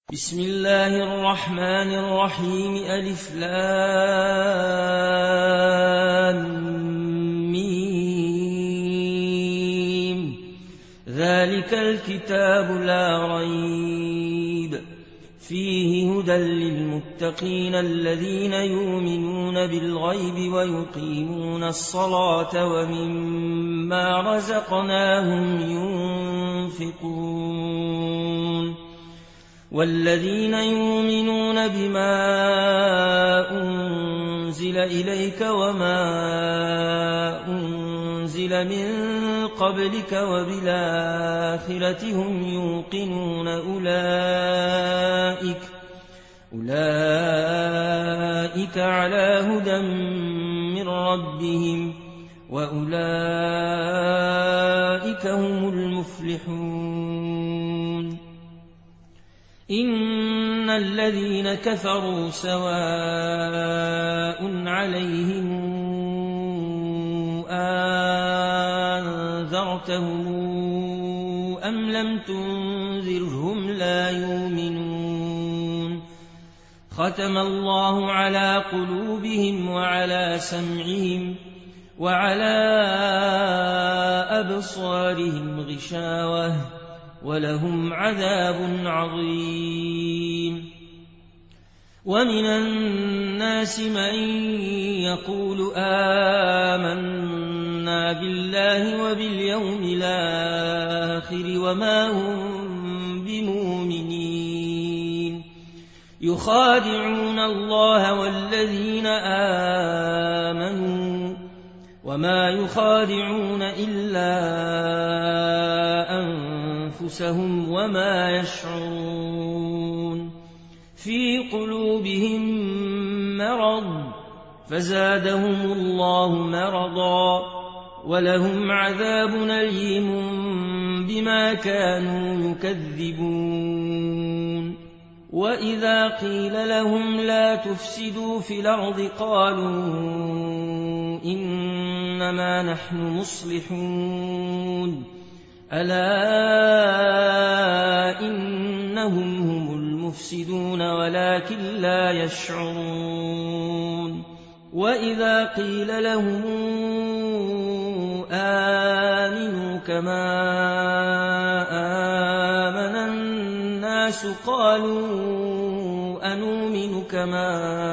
بسم الله الرحمن الرحيم ألف لام ميم ذلك الكتاب لا ريب فيه هدى للمتقين الذين يؤمنون بالغيب ويقيمون الصلاة ومما رزقناهم ينفقون والذين يؤمنون بما أنزل إليك وما أنزل من قبلك وبالآخرة هم يوقنون أولئك على هدى من ربهم وأولئك هم المفلحون إن الذين كفروا سواء عليهم أنذرتهم أم لم تنذرهم لا يؤمنون ختم الله على قلوبهم وعلى سمعهم وعلى أبصارهم غشاوة ولهم عذاب عظيم ومن الناس من يقول آمنا بالله وباليوم الآخر وما هم بمؤمنين يخادعون الله والذين آمنوا وما يخادعون إلا أنفسهم وما يشعرون في قلوبهم مرض فزادهم الله مرضا ولهم عذاب أليم بما كانوا يكذبون وإذا قيل لهم لا تفسدوا في الأرض قالوا إنما نحن مصلحون ألا إنهم هم المفسدون ولكن لا يشعرون وإذا قيل لهم آمنوا كما آمن الناس قالوا أنؤمن كما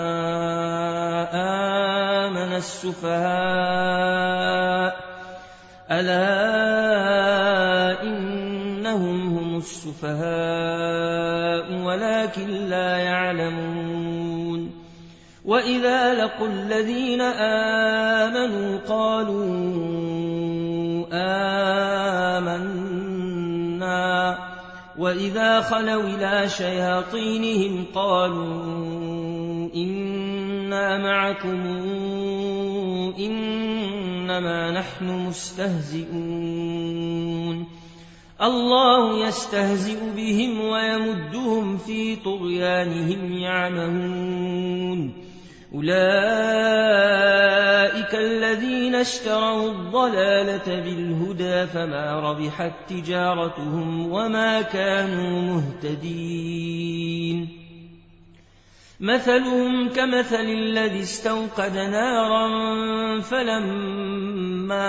آمن السفهاء ألا إنهم هم السفهاء ولكن لا يعلمون وإذا لقوا الذين آمنوا قالوا آمنا وإذا خلوا إلى شياطينهم قالوا إنا معكم إنما نحن مستهزئون الله يستهزئ بهم ويمدهم في طغيانهم يعمهون أولئك الذين اشتروا الضلالة بالهدى فما ربحت تجارتهم وما كانوا مهتدين مثلهم كمثل الذي استوقد نارا فلما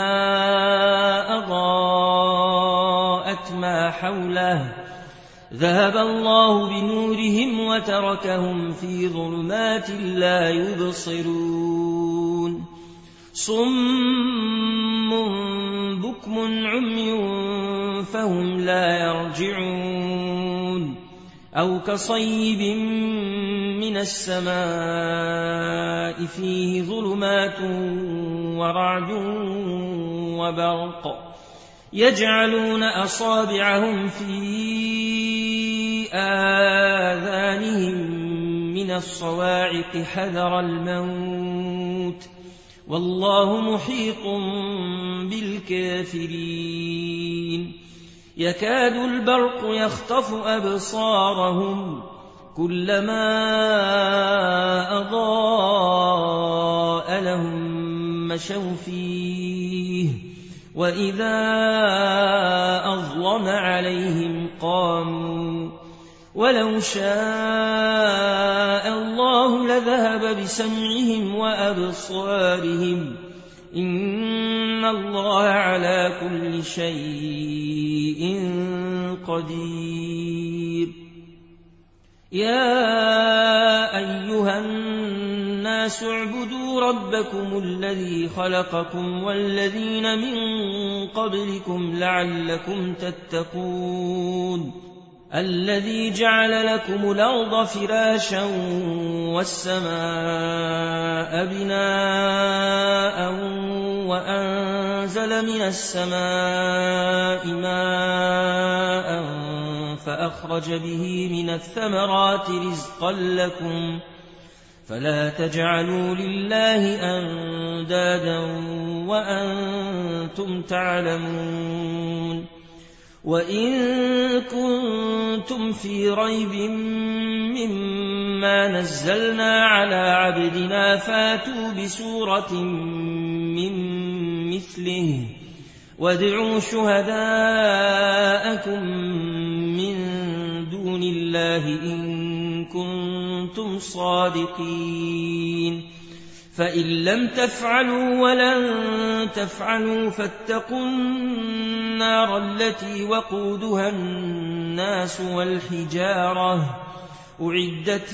أضاءت ما حوله ذهب الله بنورهم وتركهم في ظلمات لا يبصرون صم بكم عمي فهم لا يرجعون أو كصيب من السماء فيه ظلمات ورعد وبرق يجعلون أصابعهم في آذانهم من الصواعق حذر الموت والله محيط بالكافرين يكاد البرق يخطف أبصارهم كلما أضاء لهم مشوا فيه وإذا أظلم عليهم قاموا ولو شاء الله لذهب بسمعهم وأبصارهم إن الله على كل شيء قدير يا أيها الناس اعبدوا ربكم الذي خلقكم والذين من قبلكم لعلكم تتقون الذي جعل لكم الأرض فراشا والسماء بناء وأنزل من السماء ماء فأخرج به من الثمرات رزقا لكم فلا تجعلوا لله أندادا وأنتم تعلمون وإن كنتم في ريب مما نزلنا على عبدنا فاتوا بسورة من مثله وادعوا شهداءكم من دون الله إن كنتم صادقين فإن لم تفعلوا ولن تفعلوا فاتقوا النار التي وقودها الناس والحجارة أعدت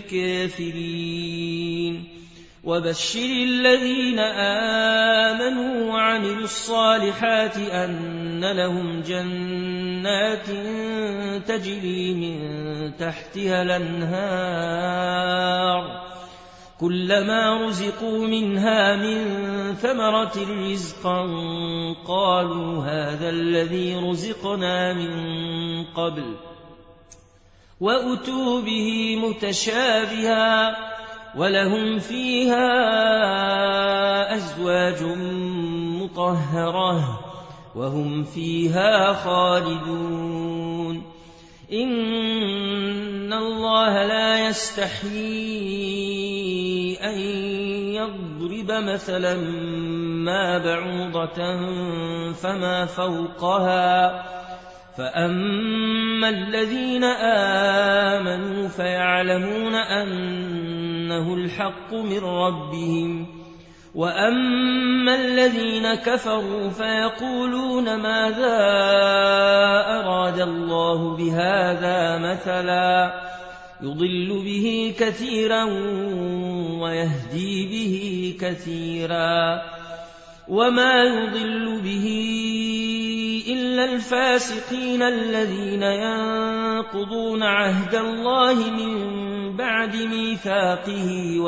للكافرين وبشر الذين آمنوا وعملوا الصالحات أن لهم جنات تجري من تحتها الأنهار كلما رزقوا منها من ثمرة رزقا قالوا هذا الذي رزقنا من قبل وأتوا به متشابها ولهم فيها أزواج مطهرة وهم فيها خالدون إن الله لا يستحيي أن يضرب مثلا ما بعوضة فما فوقها فأما الذين آمنوا فيعلمون أنه الحق من ربهم وأما الذين كفروا فيقولون ماذا أراد الله بهذا مثلا يضل به كثيرا ويهدي به كثيرا وما يضل به إلا الفاسقين الذين ينقضون عهد الله من بعد ميثاقه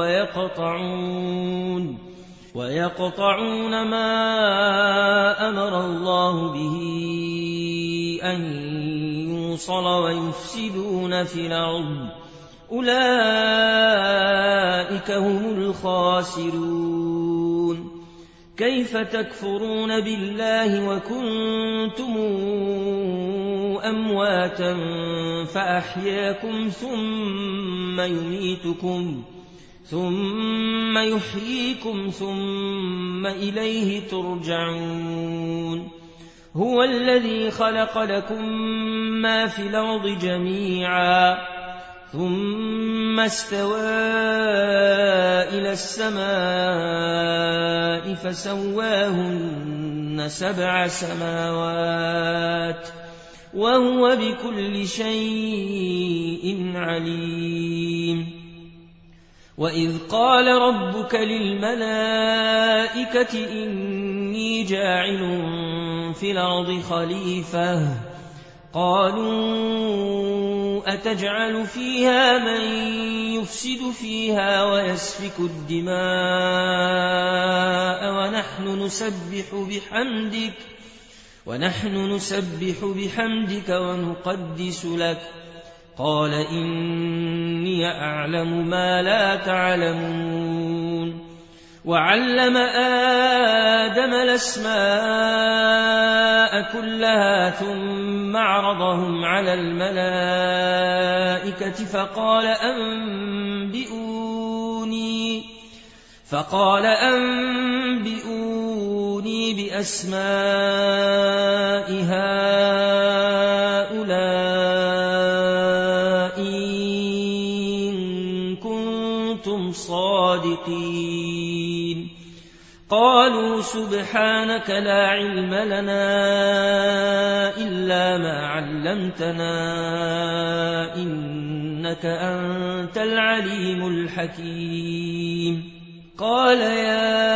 ويقطعون ما أمر الله به أن يوصل ويفسدون في الأرض أولئك هم الخاسرون كيف تكفرون بالله وكنتم أمواتا فأحياكم ثم يحييكم ثم إليه ترجعون هو الذي خلق لكم ما في الأرض جميعا ثم استوى إلى السماء فسواهن 7 سماوات وهو بكل شيء عليم وإذ قال ربك للملائكة إني جاعل في الأرض خليفة قالوا أتجعل فيها من يفسد فيها ويسفك الدماء ونحن نسبح بحمدك ونقدس لك قال إني أعلم ما لا تعلمون وعلم آدم الأسماء كلها ثم عرضهم على الملائكة فقال أنبئوني بأسماء هؤلاء كنتم صادقين قالوا سبحانك لا علم لنا إلا ما علمتنا إنك أنت العليم الحكيم قال يا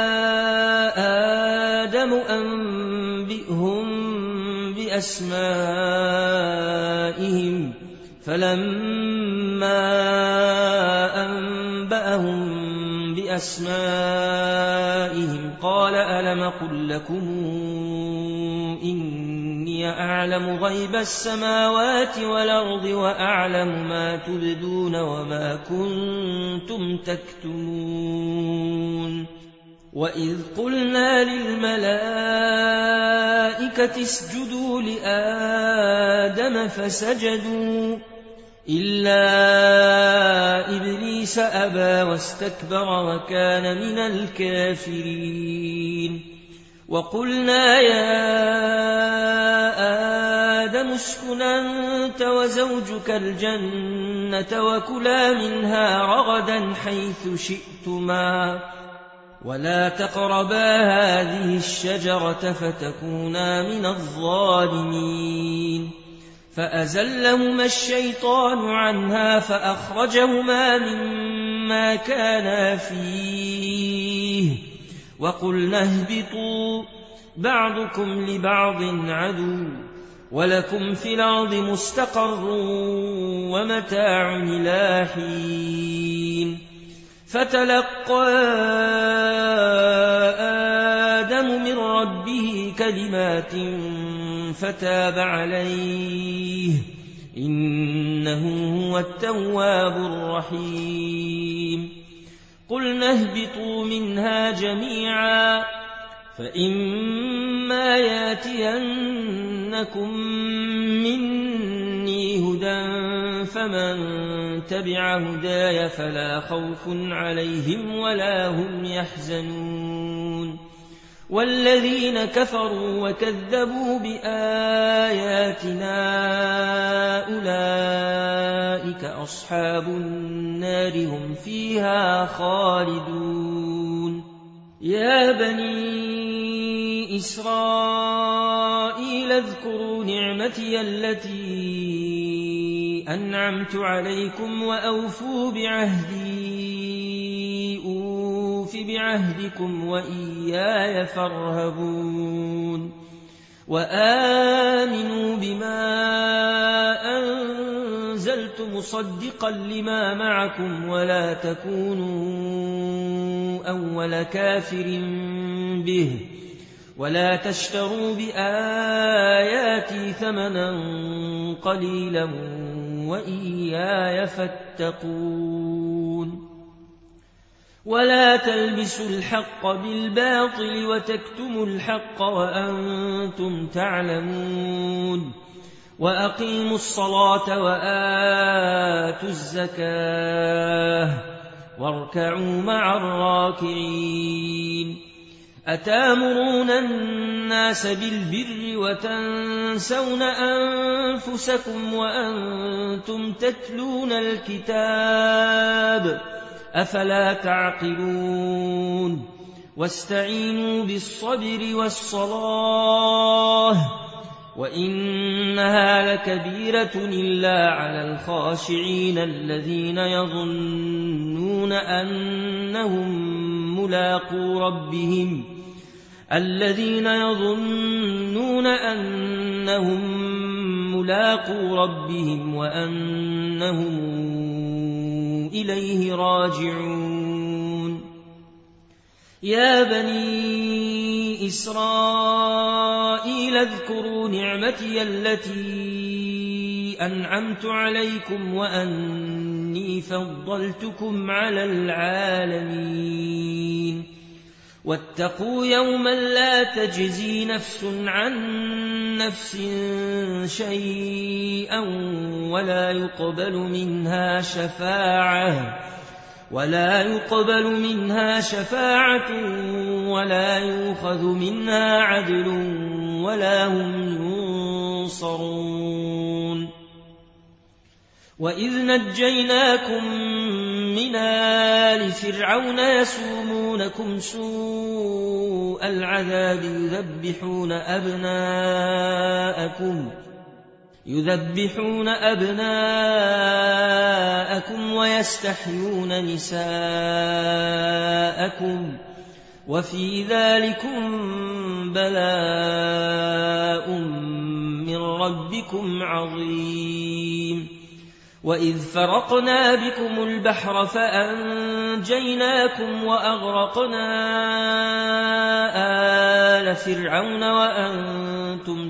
آدم أنبئهم بأسمائهم فلما أنبأهم بأسمائهم قال ألم قل لكم إني أعلم غيب السماوات والأرض وأعلم ما تبدون وما كنتم تكتمون وإذ قلنا للملائكة اسجدوا لآدم فسجدوا إلا إبليس أبى واستكبر وكان من الكافرين وقلنا يا آدم اسكن أنت وزوجك الجنة وكلا منها رغدا حيث شئتما ولا تقربا هذه الشجرة فتكونا من الظالمين فأزلهما الشيطان عنها فأخرجهما مما كانا فيه وقلنا اهبطوا بعضكم لبعض عدو ولكم في الأرض مستقر ومتاع إلى حين فتلقى آدم من ربه كلمات فتاب عليه إنه هو التواب الرحيم قلنا اهبطوا منها جميعا فإما ياتينكم مني هدى فمن تبع هداي فلا خوف عليهم ولا هم يحزنون والذين كفروا وكذبوا بآياتنا أولئك أصحاب النار هم فيها خالدون يا بني إسرائيل اذكروا نعمتي التي أنعمت عليكم وأوفوا بعهدي أوف بعهدكم وإياي فارهبون وآمنوا بما أنزلت مصدقا لما معكم ولا تكونوا أول كافر به ولا تشتروا بآياتي ثمنا قليلا وإياي فاتقون ولا تلبسوا الحق بالباطل وتكتموا الحق وأنتم تعلمون وأقيموا الصلاة وآتوا الزكاة واركعوا مع الراكعين أتامرون الناس بالبر وتنسون أنفسكم وأنتم تتلون الكتاب أفلا تعقلون واستعينوا بالصبر والصلاة وإنها لكبيرة إلا على الخاشعين الذين يظنون أنهم ملاقو ربهم وأنهم إليه راجعون يا بني إسرائيل اذكروا نعمتي التي أنعمت عليكم وأني فضلتكم على العالمين واتقوا يوما لا تجزي نفس عن نفس شيئا ولا يقبل منها شفاعة ولا يؤخذ منها عدل ولا هم ينصرون وإذ نجيناكم من آل فرعون يسومونكم سوء العذاب يذبحون أبناءكم ويستحيون نساءكم وفي ذلكم بلاء من ربكم عظيم. وإذ فرقنا بكم البحر فأنجيناكم وأغرقنا آل فرعون وأنتم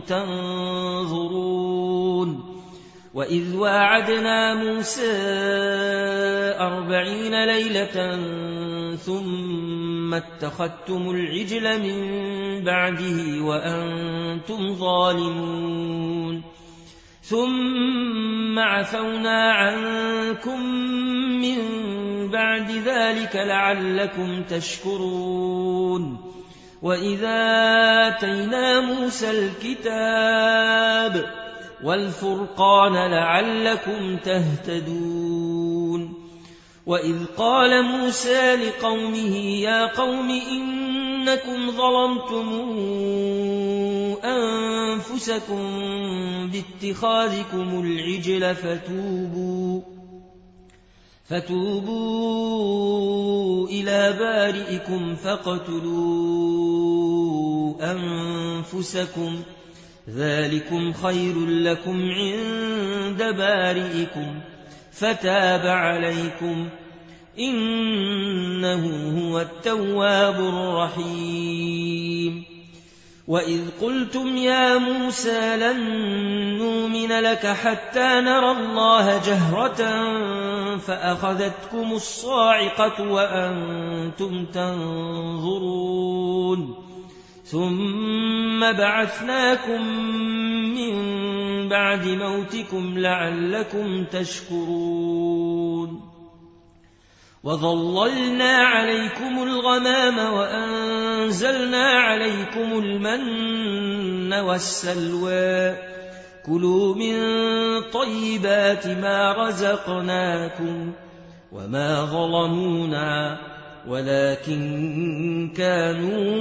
تنظرون. وإذ واعدنا موسى 40 ليلة ثم اتخذتم العجل من بعده وأنتم ظالمون ثم عفونا عنكم من بعد ذلك لعلكم تشكرون. وإذا آتينا موسى الكتاب والفرقان لعلكم تهتدون. وإذ قال موسى لقومه يا قوم إنكم ظلمتم أنفسكم باتخاذكم العجل فتوبوا إلى بارئكم فاقتلوا أنفسكم ذلكم خير لكم عند بارئكم فتاب عليكم إنه هو التواب الرحيم. وإذ قلتم يا موسى لن نؤمن لك حتى نرى الله جهرة فأخذتكم الصاعقة وأنتم تنظرون ثم بعثناكم من بعد موتكم لعلكم تشكرون. وظللنا عليكم الغمام وأنزلنا عليكم المن والسلوى كلوا من طيبات ما رزقناكم وما ظلمونا ولكن كانوا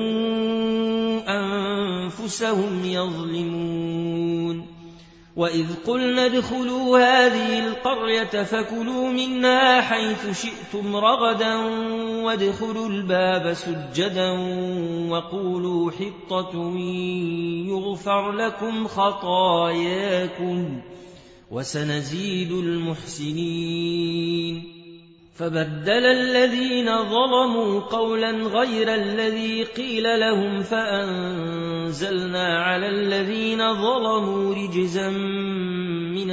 أنفسهم يظلمون. وإذ قلنا ادخلوا هذه القرية فكلوا منها حيث شئتم رغدا وادخلوا الباب سجدا وقولوا حطة يغفر لكم خطاياكم وسنزيد المحسنين. فبدل الذين ظلموا قولا غير الذي قيل لهم فأنزلنا على الذين ظلموا رجزا من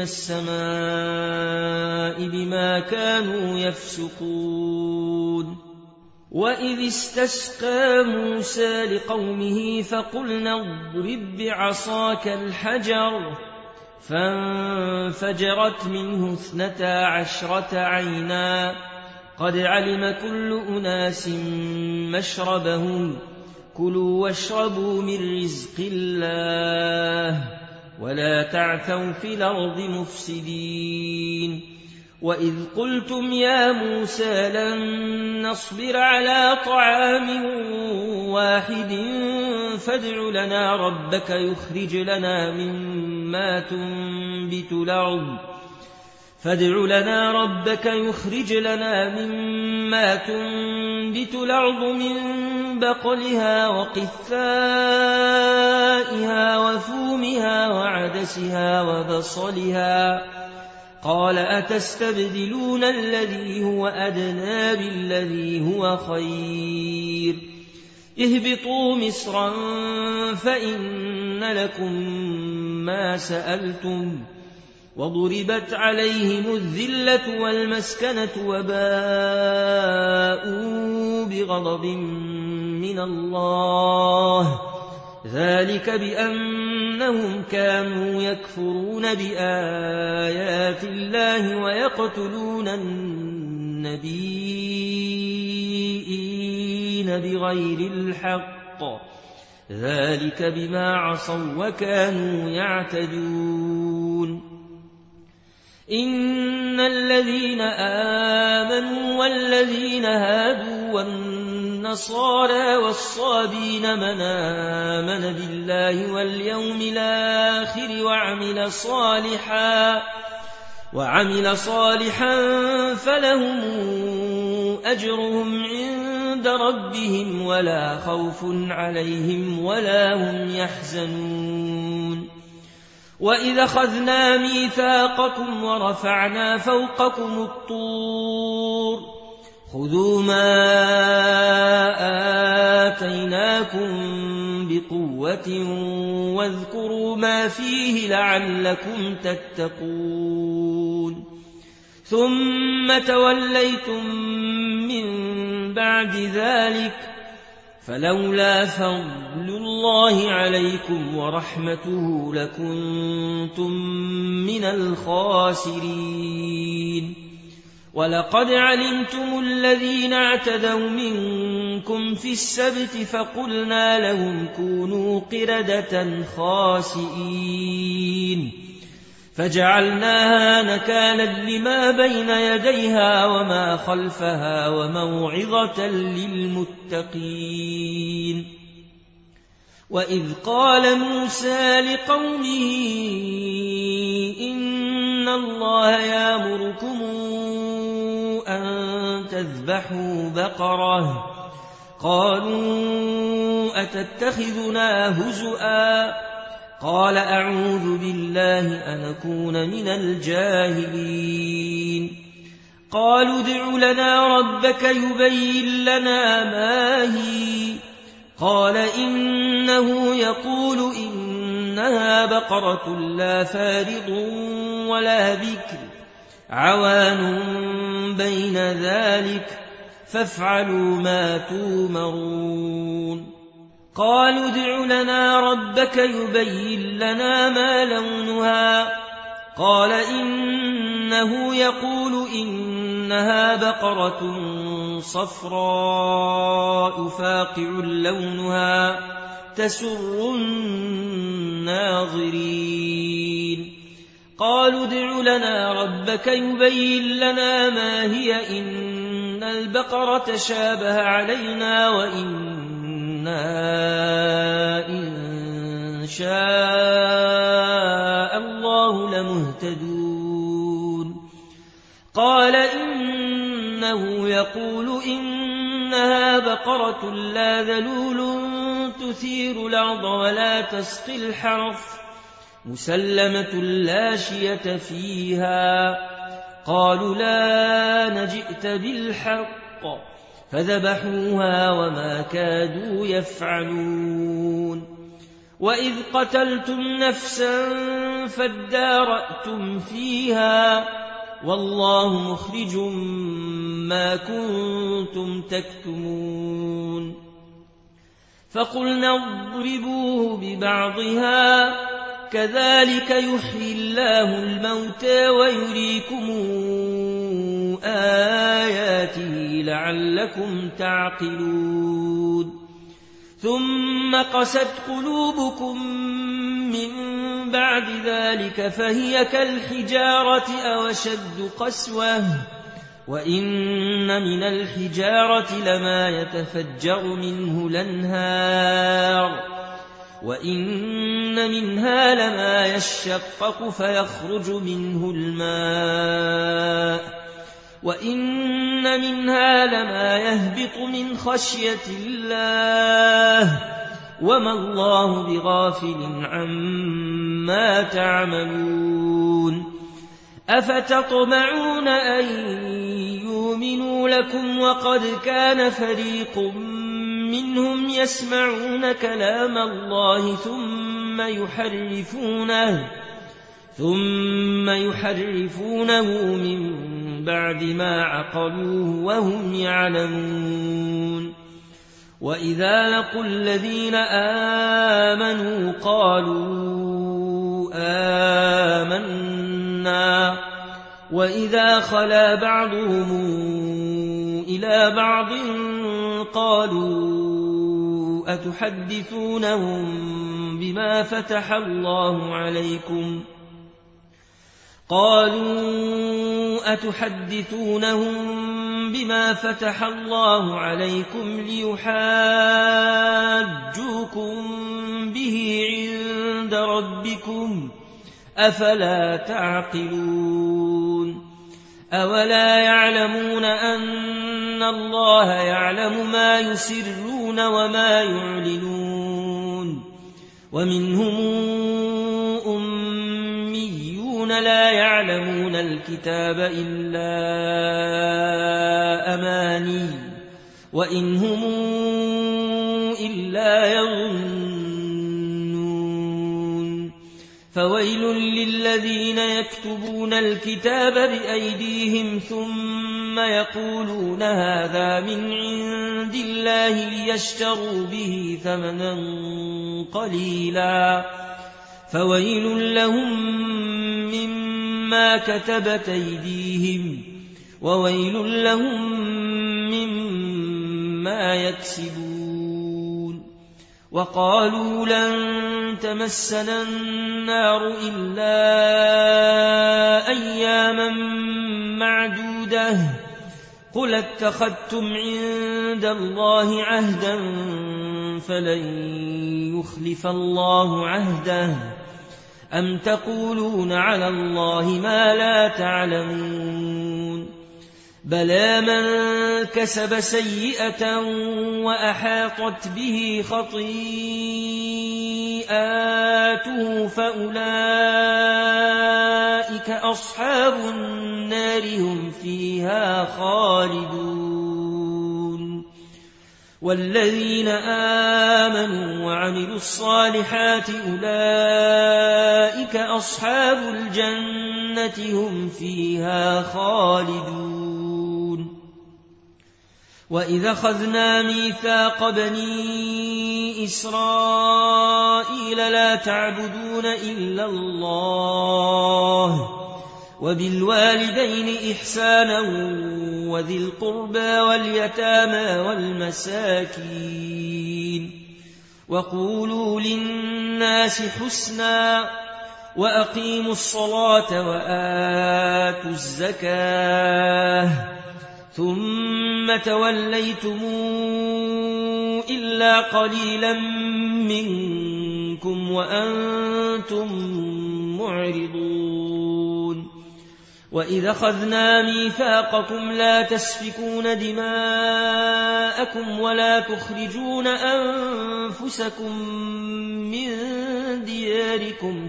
السماء بما كانوا يفسقون. وإذ استسقى موسى لقومه فقلنا اضرب بعصاك الحجر فانفجرت منه 12 عينا قد علم كل أناس مشربهم كلوا واشربوا من رزق الله ولا تعثوا في الأرض مفسدين. وإذ قلتم يا موسى لن نصبر على طعام واحد فادع لنا ربك يخرج لنا مما تنبت الأرض من بقلها وقثائها وفومها وعدسها وبصلها قال أتستبدلون الذي هو أدنى بالذي هو خير اهبطوا مصرا فإن لكم ما سألتم وضربت عليهم الذلة والمسكنة وباءوا بغضب من الله ذلك بأنهم كانوا يكفرون بآيات الله ويقتلون النبيين بغير الحق ذلك بما عصوا وكانوا يعتدون. إن الذين آمنوا والذين هادوا والنصارى والصابين من آمن بالله واليوم الآخر وعمل صالحا فلهم أجرهم عند ربهم ولا خوف عليهم ولا هم يحزنون وإذا أخذنا ميثاقكم ورفعنا فوقكم الطور خذوا ما آتيناكم بقوة واذكروا ما فيه لعلكم تتقون ثم توليتم من بعد ذلك فلولا فضل الله عليكم ورحمته لكنتم من الخاسرين ولقد علمتم الذين اعتدوا منكم في السبت فقلنا لهم كونوا قردة خاسئين فجعلناها نكالا لما بين يديها وما خلفها وموعظة للمتقين وإذ قال موسى لقومه إن الله يأمركم أن تذبحوا بقرة قالوا أتتخذنا هزؤا قال أعوذ بالله أن أكون من الجاهلين قالوا ادع لنا ربك يبين لنا ما هي قال إنه يقول إنها بقرة لا فارض ولا بكر عوان بين ذلك فافعلوا ما تومرون قالوا ادع لنا ربك يبين لنا ما لونها قال إنه يقول إنها بقرة صفراء فاقع لونها تسر الناظرين قالوا ادع لنا ربك يبين لنا ما هي إن البقرة شابه علينا وإنا إن شاء الله لمهتدون قال إنه يقول إنها بقرة لا ذلول تثير الأرض ولا تسقي الحرث مسلمة لا شية فيها قالوا لا نجئت بالحق فذبحوها وما كادوا يفعلون وإذ قتلتم نفسا فادارأتم فيها والله مخرج ما كنتم تكتمون فقلنا اضربوه ببعضها كذلك يحيي الله الموتى ويريكم آياته لعلكم تعقلون ثم قست قلوبكم من بعد ذلك فهي كالحجارة أو أشد قسوة وإن من الحجارة لما يتفجر منه الأنهار وإن منها لما يشقق فيخرج منه الماء وإن منها لما يهبط من خشية الله وما الله بغافل عما تعملون أفتطمعون أن يؤمنوا لكم وقد كان فريق منهم يسمعون كلام الله ثم يحرفونه من بعد ما عقلوه وهم يعلمون وإذا لقوا الذين آمنوا قالوا آمنا وإذا خلا بعضهم إلى بعض قالوا أتحدثونهم بما فتح الله عليكم قالوا أتحدثونهم بما فتح الله عليكم ليحاجوكم به عند ربكم أفلا تعقلون أولا يعلمون أن الله يعلم ما يسرون وما يعلنون ومنهم أميون لا يعلمون الكتاب إلا أماني وإن هم إلا يظنون فويل للذين يكتبون الكتاب بأيديهم ثم يقولون هذا من عند الله ليشتروا به ثمنا قليلا فويل لهم مما كتبت أيديهم وويل لهم مما يكسبون وقالوا لن تمسنا النار إلا أياما معدودة قل اتخذتم عند الله عهدا فلن يخلف الله عهده أم تقولون على الله ما لا تعلمون بلى من كسب سيئة وأحاطت به خطيئاته فأولئك أصحاب النار هم فيها خالدون والذين آمنوا وعملوا الصالحات أولئك أصحاب الجنة هم فيها خالدون وإذا أخذنا ميثاق بني إسرائيل لا تعبدون إلا الله وبالوالدين إحسانا وذي القربى واليتامى والمساكين وقولوا للناس حسنا وأقيموا الصلاة وآتوا الزكاة ثم توليتم إلا قليلا منكم وأنتم معرضون وإذا أخذنا ميثاقكم لا تسفكون دماءكم ولا تخرجون أنفسكم من دياركم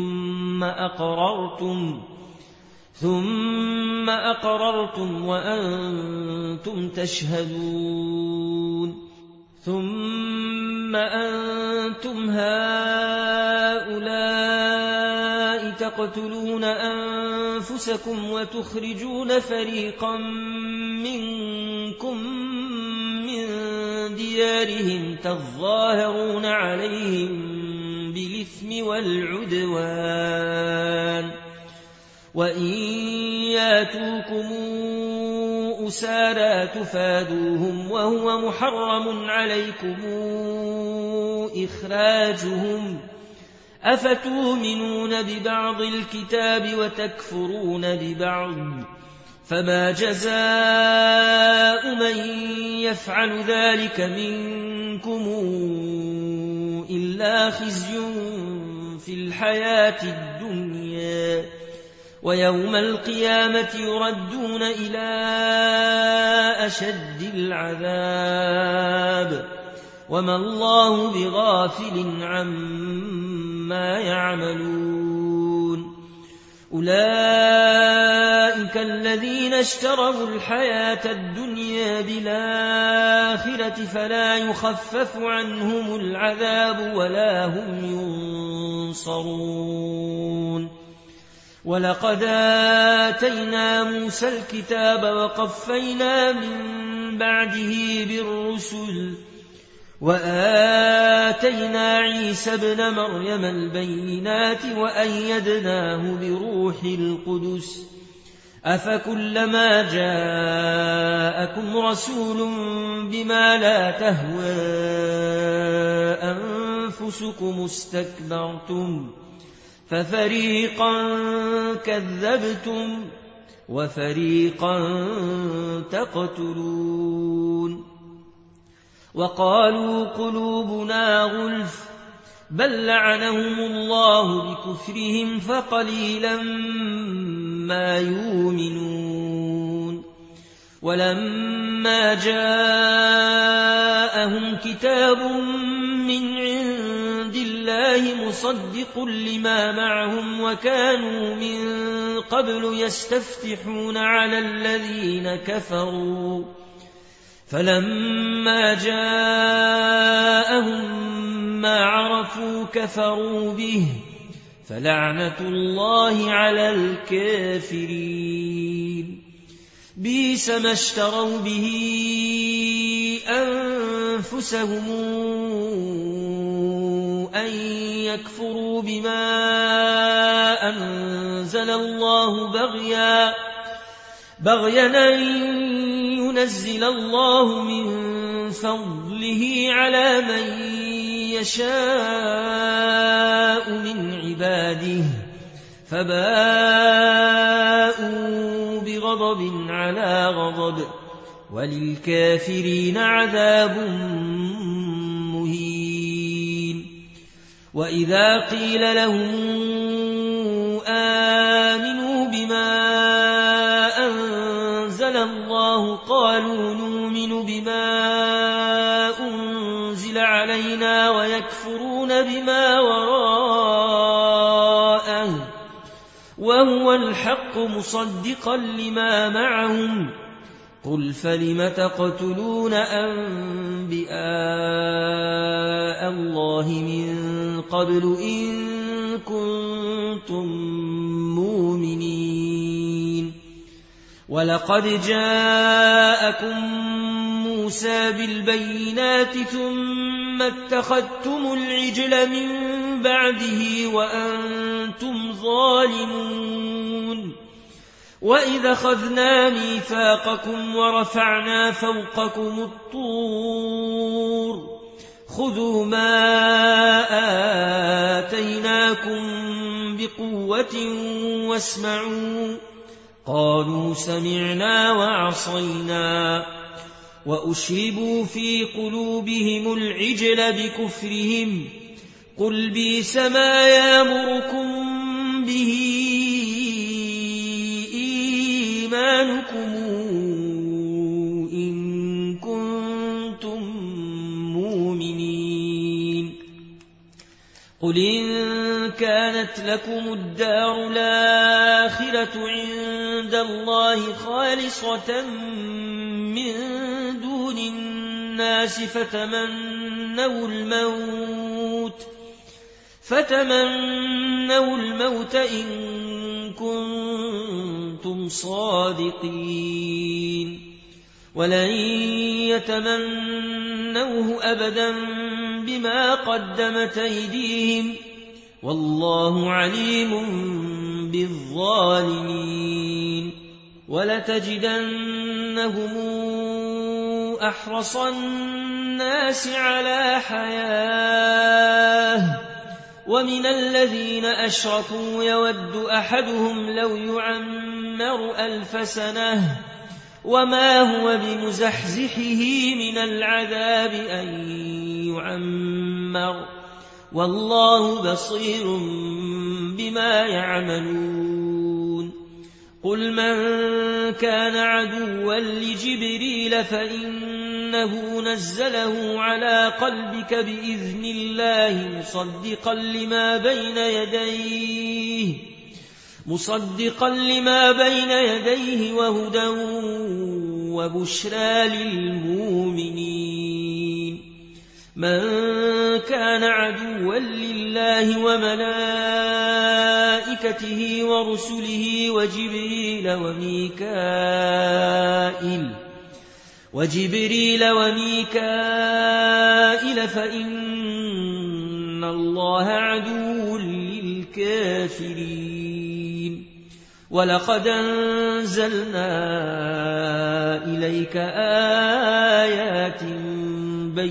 ثم أقررتم وأنتم تشهدون ثم أنتم هؤلاء تقتلون أنفسكم وتخرجون فريقا منكم من ديارهم تظاهرون عليهم بالإثم والعدوان وإن ياتوكم أسارى تفادوهم وهو محرم عليكم إخراجهم أفتؤمنون ببعض الكتاب وتكفرون ببعض فما جزاء من يفعل ذلك منكم إلا خزي في الحياة الدنيا ويوم القيامة يردون إلى أشد العذاب وما الله بغافل عما يعملون أولئك الذين اشتروا الحياة الدنيا بالآخرة فلا يخفف عنهم العذاب ولا هم ينصرون ولقد آتينا موسى الكتاب وقفينا من بعده بالرسل وآتينا عيسى ابن مريم البينات وأيدناه بروح القدس أفكلما جاءكم رسول بما لا تهوى أنفسكم استكبرتم ففريقا كذبتم وفريقا تقتلون وقالوا قلوبنا غلف بل لعنهم الله بكفرهم فقليلا ما يؤمنون ولما جاءهم كتاب من عند الله مصدق لما معهم وكانوا من قبل يستفتحون على الذين كفروا فلما جاءهم ما عرفوا كفروا به فلعنة الله على الكافرين بئس ما اشتروا به أنفسهم أن يكفروا بما أنزل الله بغيا أن ينزل الله من فضله على من يشاء من عباده فباءوا بغضب على غضب وللكافرين عذاب مهين وإذا قيل لهم آمنوا بما أنزل الله قالوا نؤمن بما أنزل علينا ويكفرون بما وراءه وهو الحق مصدقا لما معهم قل فلم تقتلون أنبياء الله من قبل إن كنتم مؤمنين ولقد جاءكم موسى بالبينات ثم اتخذتم العجل من بعده وأنتم ظالمون وإذا أخذنا ميثاقكم ورفعنا فوقكم الطور خذوا ما آتيناكم بقوة واسمعوا قالوا سمعنا وعصينا وأشربوا في قلوبهم العجل بكفرهم قل بئس ما يأمركم به إيمانكم إن كنتم مؤمنين قل إن كانت لكم الدار الآخرة عند الله خالصة من دون الناس فتمنوا الموت إن كنتم صادقين ولن يتمنوه أبدا بما قدمت أيديهم والله عليم بالظالمين ولتجدنهم أحرص الناس على حياة ومن الذين أشركوا يود أحدهم لو يعمر 1000 سنة وما هو بمزحزحه من العذاب أن يعمر والله بصير بما يعملون قل من كان عدوا لجبريل فإنه نزله على قلبك بإذن الله مصدقا لما بين يديه وهدى وبشرى للمؤمنين من كان عدوا لله وملائكته ورسله وجبريل وميكائيل فإن الله عدو للكافرين ولقد أنزلنا إليك آيات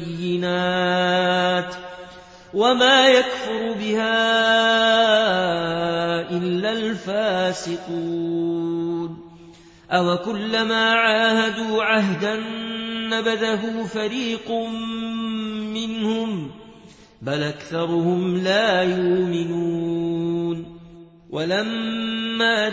بينات وما يكفر بها إلا الفاسقون أو كلما عاهدوا عهدا نبذه فريق منهم بل أكثرهم لا يؤمنون ولما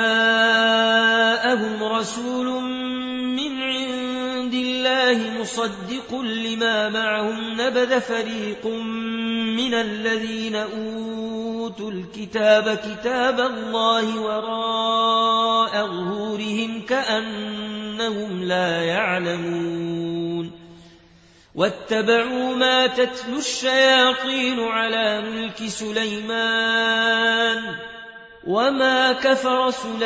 جاءهم رسول من عند الله مصدق لما معهم نبذ فريق من الذين أوتوا الكتاب كتاب الله وراء ظهورهم كأنهم لا يعلمون واتبعوا ما تتلو الشياطين على ملك سليمان وما كفر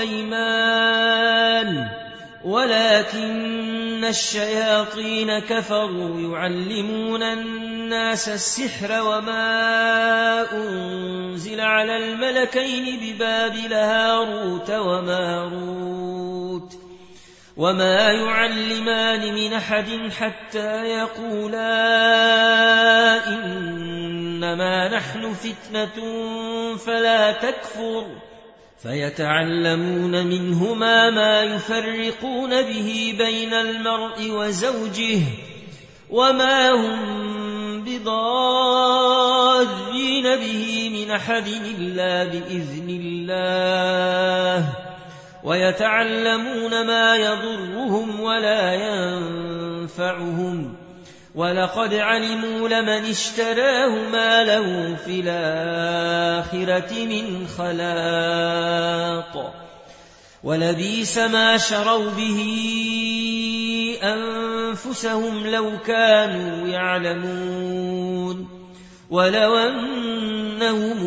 سليمان ولكن الشياطين كفروا يعلمون الناس السحر وما أنزل على الملكين ببابل هاروت وماروت وما يعلمان من أحد حتى يقولا إنما نحن فتنة فلا تكفر فيتعلمون منهما ما يفرقون به بين المرء وزوجه وما هم بضارين به من أحد إلا بإذن الله ويتعلمون ما يضرهم ولا ينفعهم ولقد علموا لمن اشتراه ما له في الآخرة من خلاق ولبئس ما شروا به أنفسهم لو كانوا يعلمون ولو أنهم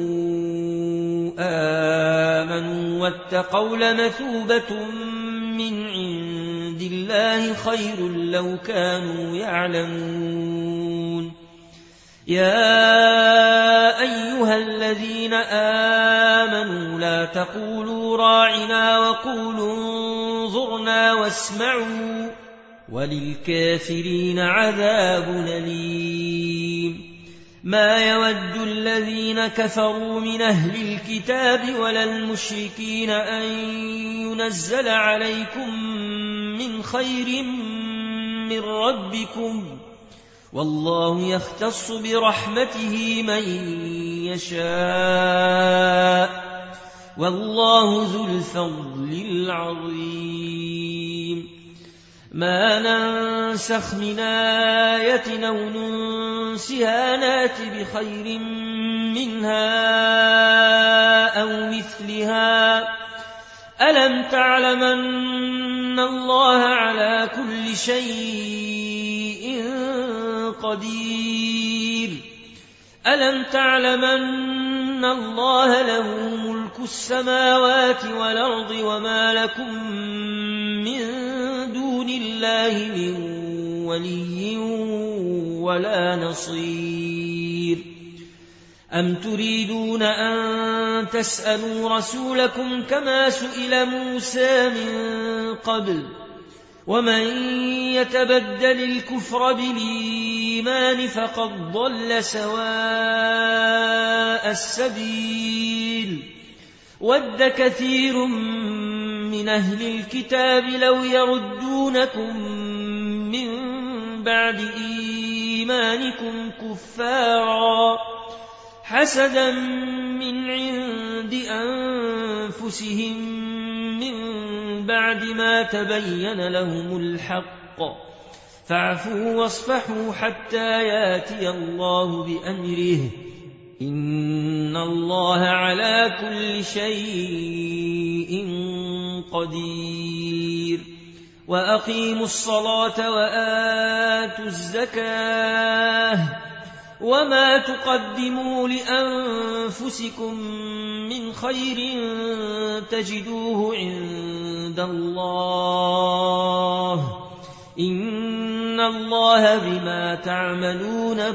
آمنوا واتقوا لمثوبة من عند الله خير لو كانوا يعلمون يا أيها الذين آمنوا لا تقولوا راعنا وقولوا انظرنا واسمعوا وللكافرين عذاب أليم ما يود الذين كفروا من أهل الكتاب ولا المشركين أن ينزل عليكم من خير من ربكم والله يختص برحمته من يشاء والله ذو الفضل العظيم ما ننسخ من آية أو ننسها نات بخير منها أو مثلها ألم تعلم أن الله على كل شيء قدير ألم تعلم أن الله له ملك السماوات والأرض وما لكم من دون الله من ولي ولا نصير أم تريدون أن تسألوا رسولكم كما سئل موسى من قبل ومن يتبدل الكفر بالإيمان فقد ضل سواء السبيل ود كثير من أهل الكتاب لو يردونكم من بعد إيمانكم كفارا حسدا من عند أنفسهم من بعد ما تبين لهم الحق فاعفوا واصفحوا حتى ياتي الله بأمره إن الله على كل شيء قدير وأقيموا الصلاة وآتوا الزكاة وما تقدموا لأنفسكم من خير تجدوه عند الله إن الله بما تعملون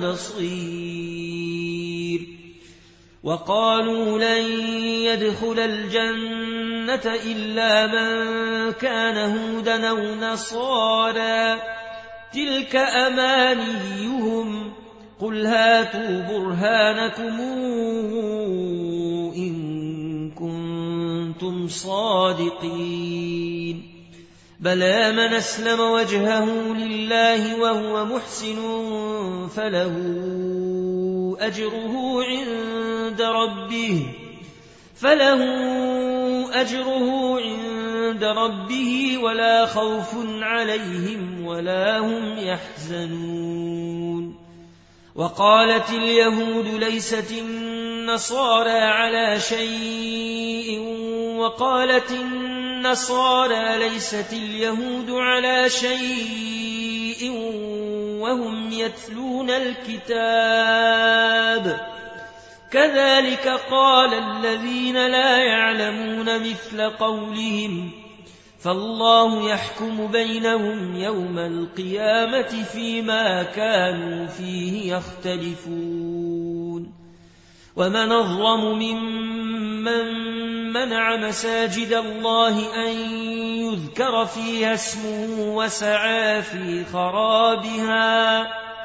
بصير وقالوا لن يدخل الجنة إلا من كان هودا أو نصارى تلك أمانيهم قل هاتوا برهانكم إن كنتم صادقين بلى من أسلم وجهه لله وهو محسن فله أجره عند ربه ولا خوف عليهم ولا هم يحزنون وقالت اليهود ليست النصارى على شيء وقالت النصارى ليست اليهود على شيء وهم يتلون الكتاب كذلك قال الذين لا يعلمون مثل قولهم فالله يحكم بينهم يوم القيامة فيما كانوا فيه يختلفون ومن أظلم ممن منع مساجد الله أن يذكر فيها اسمه وسعى في خرابها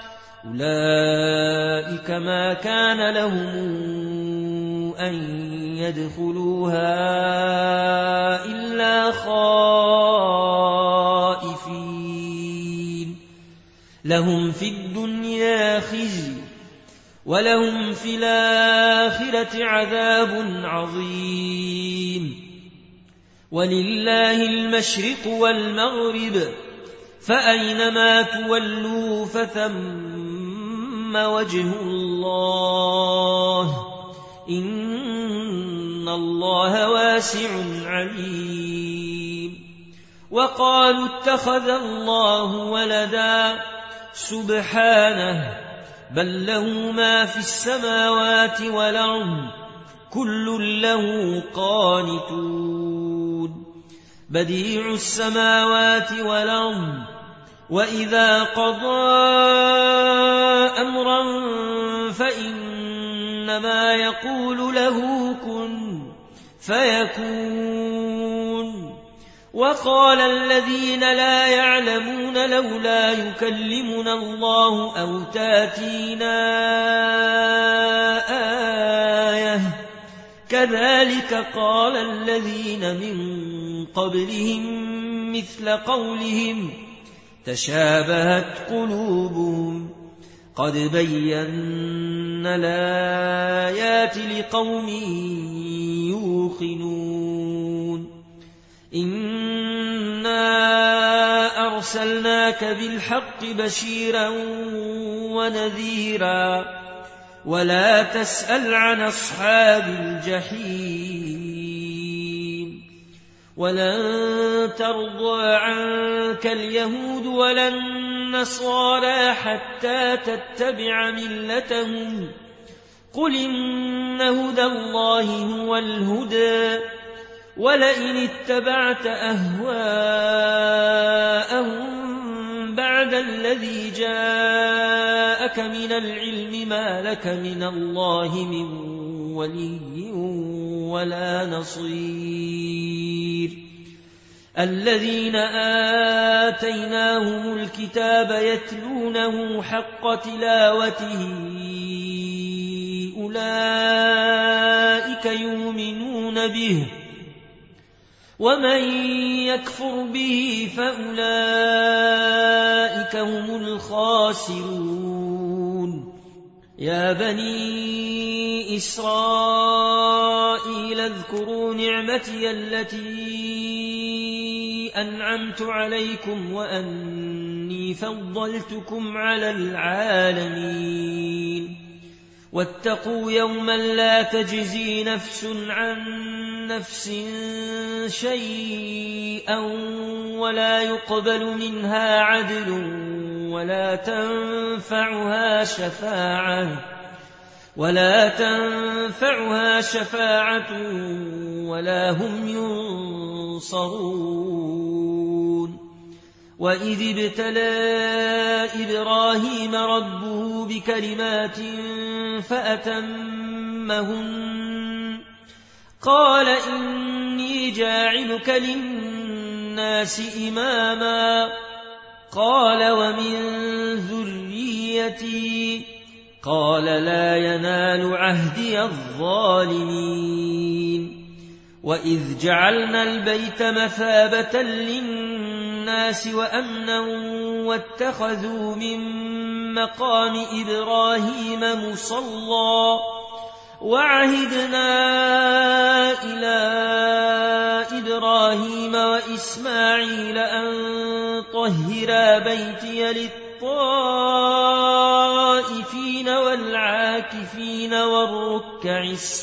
أولئك ما كان لهم أن يدخلوها إلا خائفين لهم في الدنيا خزي ولهم في الآخرة عذاب عظيم ولله المشرق والمغرب فأينما تولوا فثم وجه الله إن الله واسع عليم وقالوا اتخذ الله ولدا سبحانه بل له ما في السماوات والأرض كل له قانتون بديع السماوات والأرض وإذا قضى أمرا فإنما يقول له كن فيكون وقال الذين لا يعلمون لولا يكلمنا الله أو تاتينا آية كذلك قال الذين من قبلهم مثل قولهم تشابهت قلوبهم قد بينا الآيات لقوم يوقنون إنا أرسلناك بالحق بشيرا ونذيرا ولا تسأل عن أصحاب الجحيم ولن ترضى عنك اليهود ولا النصارى حتى تتبع ملتهم قل إن هدى الله هو الهدى ولئن اتبعت أهواءهم بعد الذي جاءك من العلم ما لك من الله من ولي ولا نصير الذين آتيناهم الكتاب يتلونه حق تلاوته أولئك يؤمنون به ومن يكفر به فأولئك هم الخاسرون يا بني إسرائيل اذكروا نعمتي التي أنعمت عليكم وأني فضلتكم على العالمين واتقوا يوما لا تجزي نفس عن نفس شيئا ولا يقبل منها عدل ولا تنفعها شفاعة ولا هم ينصرون وإذ ابتلى إبراهيم ربه بكلمات فأتمهن قال إني جاعلك للناس إماما قال ومن ذريتي قال لا ينال عهدي الظالمين وإذ جعلنا البيت مثابة للناس وأمنا واتخذوا من مقام إبراهيم مصلى وعهدنا إلى إبراهيم وإسماعيل أن طهرا بيتي للطائفين والعاكفين والركع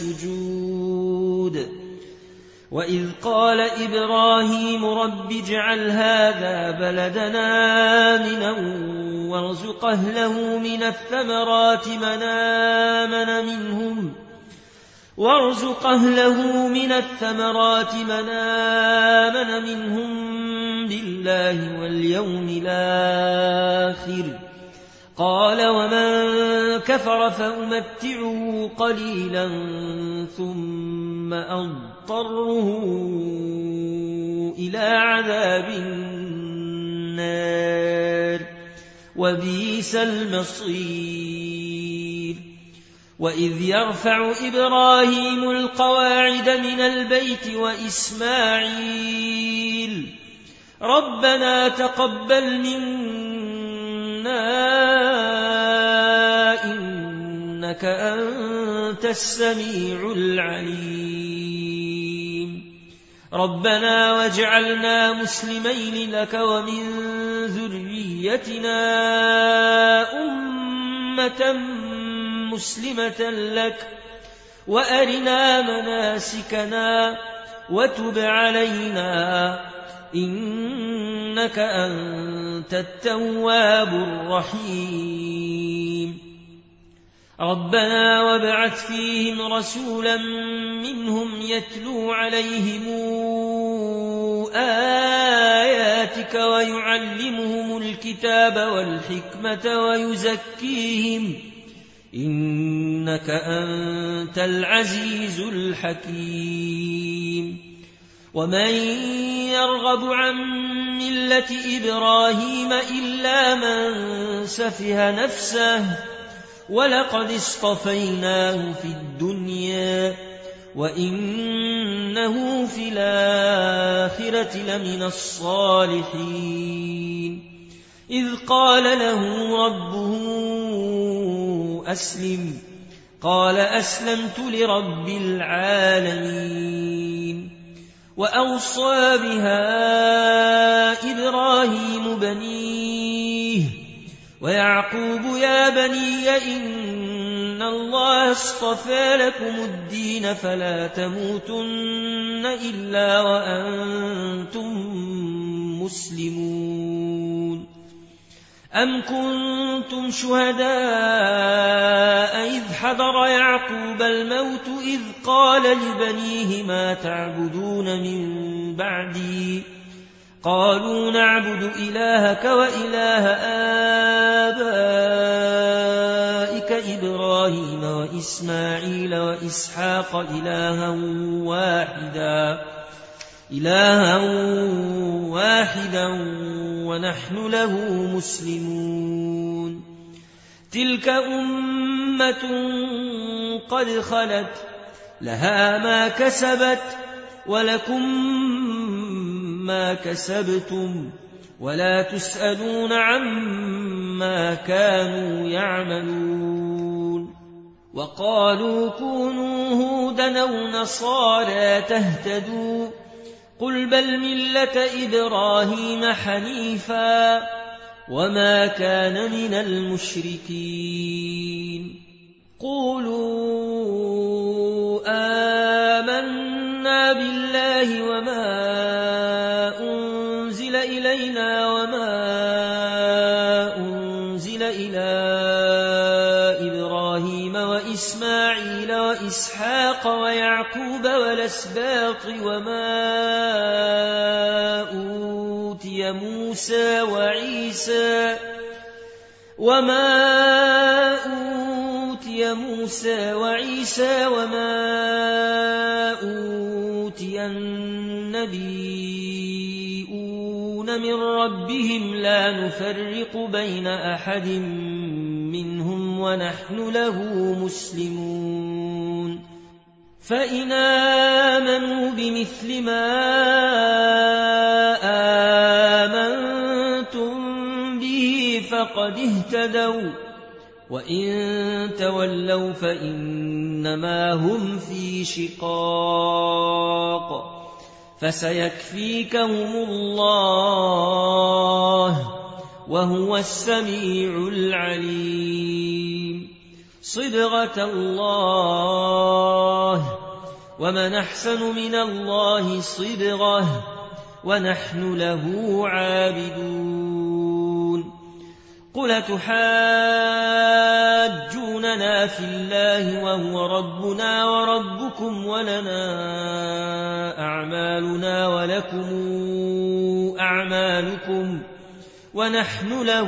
السجود وإذ قال إبراهيم رب اجعل هذا بلدنا آمنا وارزق أهله من الثمرات من آمن منهم بالله واليوم الآخر قال ومن كفر فأمتعه قليلا ثم أضطره إلى عذاب النار وبئس المصير وإذ يرفع إبراهيم القواعد من البيت وإسماعيل ربنا تقبل منا إنك أنت السميع العليم ربنا واجعلنا مسلمين لك ومن ذريتنا أمة مسلمة لك وأرنا مناسكنا وتب علينا إنك أنت التواب الرحيم ربنا وابعث فيهم رسولا منهم يتلو عليهم آياتك ويعلمهم الكتاب والحكمة ويزكيهم إنك أنت العزيز الحكيم ومن يرغب عن ملة إبراهيم إلا من سفه نفسه ولقد اصطفيناه في الدنيا وإنه في الآخرة لمن الصالحين إذ قال له ربه أسلم قال أسلمت لرب العالمين وأوصى بها إبراهيم بنيه ويعقوب يا بني إن الله اصطفى لكم الدين فلا تموتن إلا وأنتم مسلمون أم كنتم شهداء إذ حضر يعقوب الموت إذ قال لبنيه ما تعبدون من بعدي قالوا نعبد إلهك وإله آبائك إبراهيم وإسماعيل وإسحاق إلها واحدا ونحن له مسلمون تلك أمة قد خلت لها ما كسبت ولكم ما كسبتم ولا تسألون عما كانوا يعملون وقالوا كونوا هودا أو نصارى تهتدوا قل بل ملة إبراهيم حنيفا وما كان من المشركين قولوا آمنا بالله وما أنزل إلينا وما أنزل إلى إبراهيم وإسماعيل وإسحاق ويعقوب والأسباط وما أوتي موسى وعيسى وما أوتي النبيون من ربهم لا نفرق بين أحد منهم ونحن له مسلمون فإن آمنوا بمثل ما آمنتم به فقد اهتدوا وإن تولوا فإنما هم في شقاق فسيكفيكهم الله وهو السميع العليم صبغة الله ومن أحسن من الله صبغة ونحن له عابدون قل تحاجوننا في الله وهو ربنا وربكم ولنا أعمالنا ولكم أعمالكم ونحن له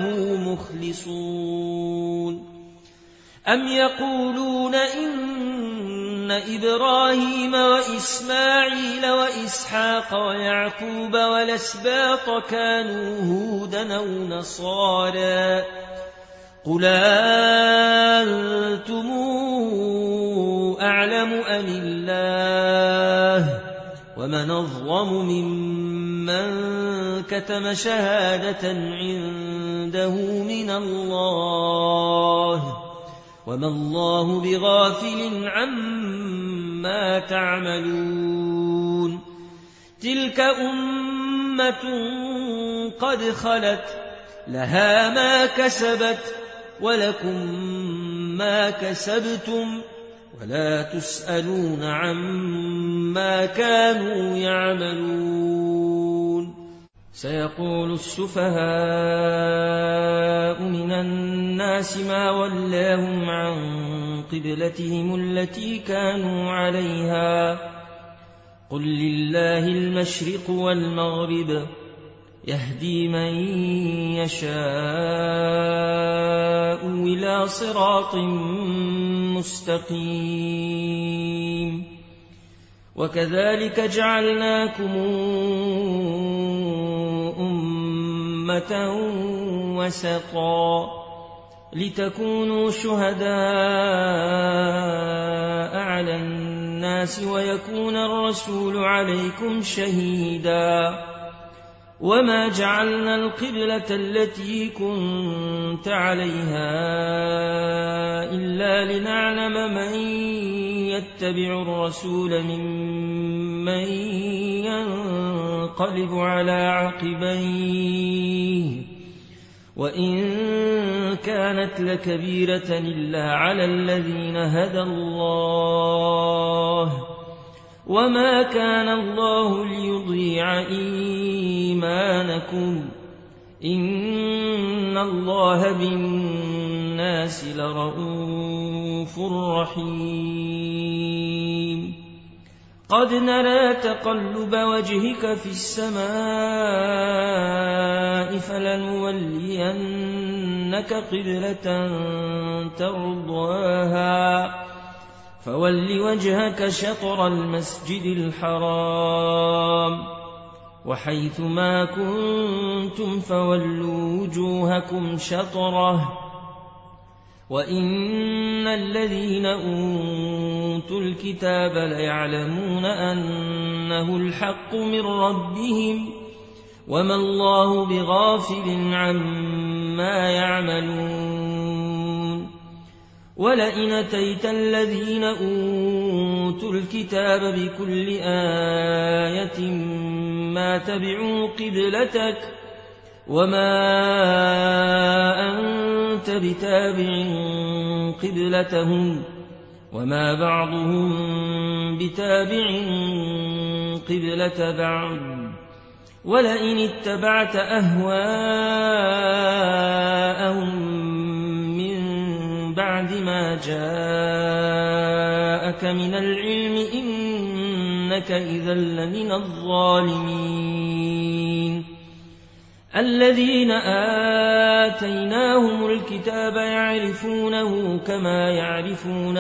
مخلصون أم يقولون إن إبراهيم وإسماعيل وإسحاق ويعقوب والأسباط كانوا هودا أو نصارى قل أنتم أعلم أم الله ومن أظلم ممن كتم شهادة عنده من الله وما الله بغافل عما تعملون تلك أمة قد خلت لها ما كسبت ولكم ما كسبتم ولا تسألون عما كانوا يعملون سيقول السفهاء من الناس ما ولاهم عن قبلتهم التي كانوا عليها قل لله المشرق والمغرب يهدي من يشاء إلى صراط مستقيم وكذلك جعلناكم أمة وسطا لتكونوا شهداء على الناس ويكون الرسول عليكم شهيدا وما جعلنا القبلة التي كنت عليها إلا لنعلم من يتبع الرسول ممن ينقلب على عقبيه وإن كانت لكبيرة إلا على الذين هدى الله وما كان الله ليضيع إيمانكم إن الله بالناس لرءوف رحيم قد نرى تقلب وجهك في السماء فلنولينك قبلة ترضاها فول وجهك شطر المسجد الحرام وحيث ما كنتم فولوا وجوهكم شطره وإن الذين أوتوا الكتاب ليعلمون أنه الحق من ربهم وما الله بغافل عما يعملون ولئن أتيت الذين أوتوا الكتاب بكل آية ما تبعوا قبلتك وما أنت بتابع قبلتهم وما بعضهم بتابع قبلة بعض ولئن اتبعت أهواءهم من بعد ما جاءك من العلم إنك إذا لمن الظالمين الذين آتيناهم الكتاب يعرفونه كما يعرفون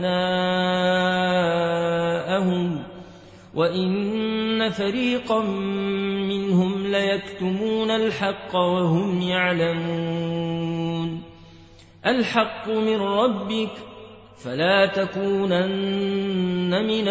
أبناءهم وإن فريقا منهم ليكتمون الحق وهم يعلمون الحق من ربك فلا تكونن من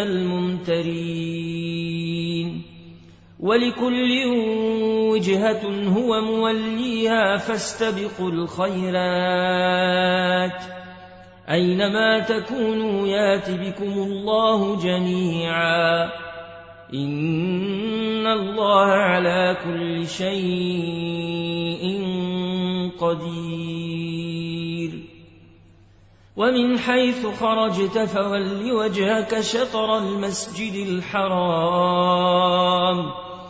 الممترين ولكل وجهة هو موليها فاستبقوا الخيرات أينما تكونوا يات بكم الله جميعا إن الله على كل شيء قدير ومن حيث خرجت فول وجهك شطر المسجد الحرام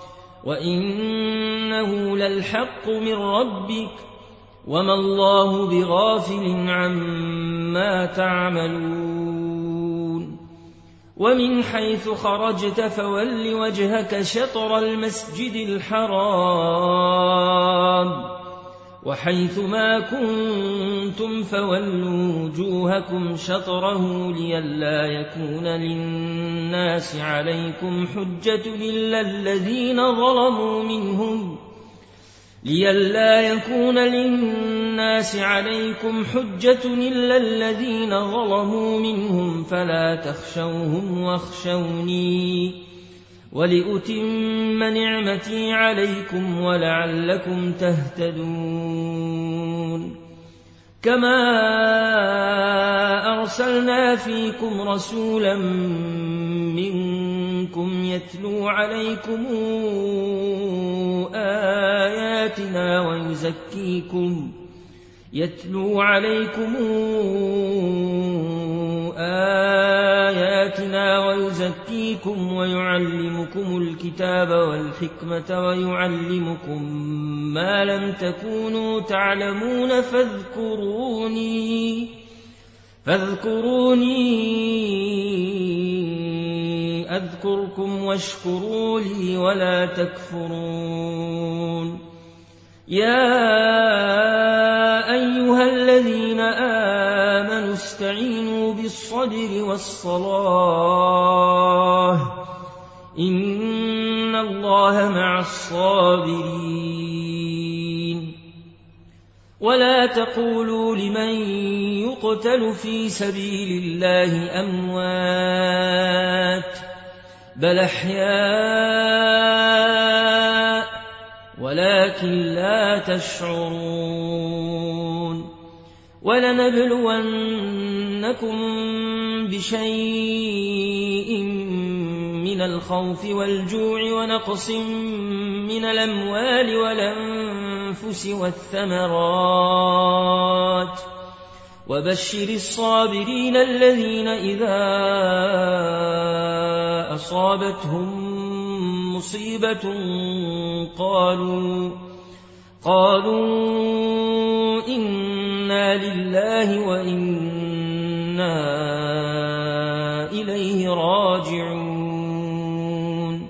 وإنه للحق من ربك وما الله بغافل عما تعملون ومن حيث خرجت فول وجهك شطر المسجد الحرام وحيث ما كنتم فولوا وجوهكم شطره لئلا يكون للناس عليكم حجة إلا الذين ظلموا منهم فلا تخشوهم واخشوني ولأتم نعمتي عليكم ولعلكم تهتدون كما أرسلنا فيكم رسولا منكم يتلو عليكم آياتنا ويزكيكم ويعلمكم الكتاب والحكمة ويعلمكم ما لم تكونوا تعلمون فاذكروني أذكركم واشكروا لي ولا تكفرون يا أيها الذين آمنوا استعينوا بالصبر والصلاة إن الله مع الصابرين ولا تقولوا لمن يقتل في سبيل الله أموات بل أحياء ولكن لا تشعرون ولنبلونكم بشيء من الخوف والجوع ونقص من الأموال والأنفس والثمرات وبشر الصابرين الذين إذا أصابتهم مصيبة قالوا إنا لله وإنا إليه راجعون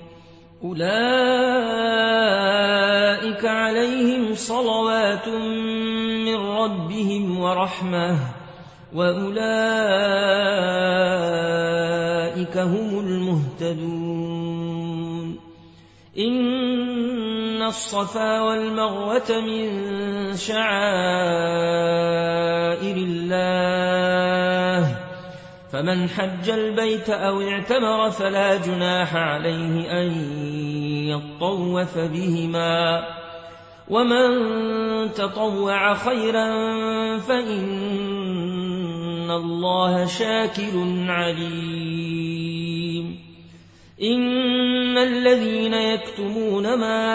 أولئك عليهم صلوات من ربهم ورحمة وأولئك هم المهتدون إن الصفا والمروة من شعائر الله فمن حج البيت أو اعتمر فلا جناح عليه أن يطوف بهما ومن تطوع خيرا فإن الله شاكر عليم إن الذين يكتمون ما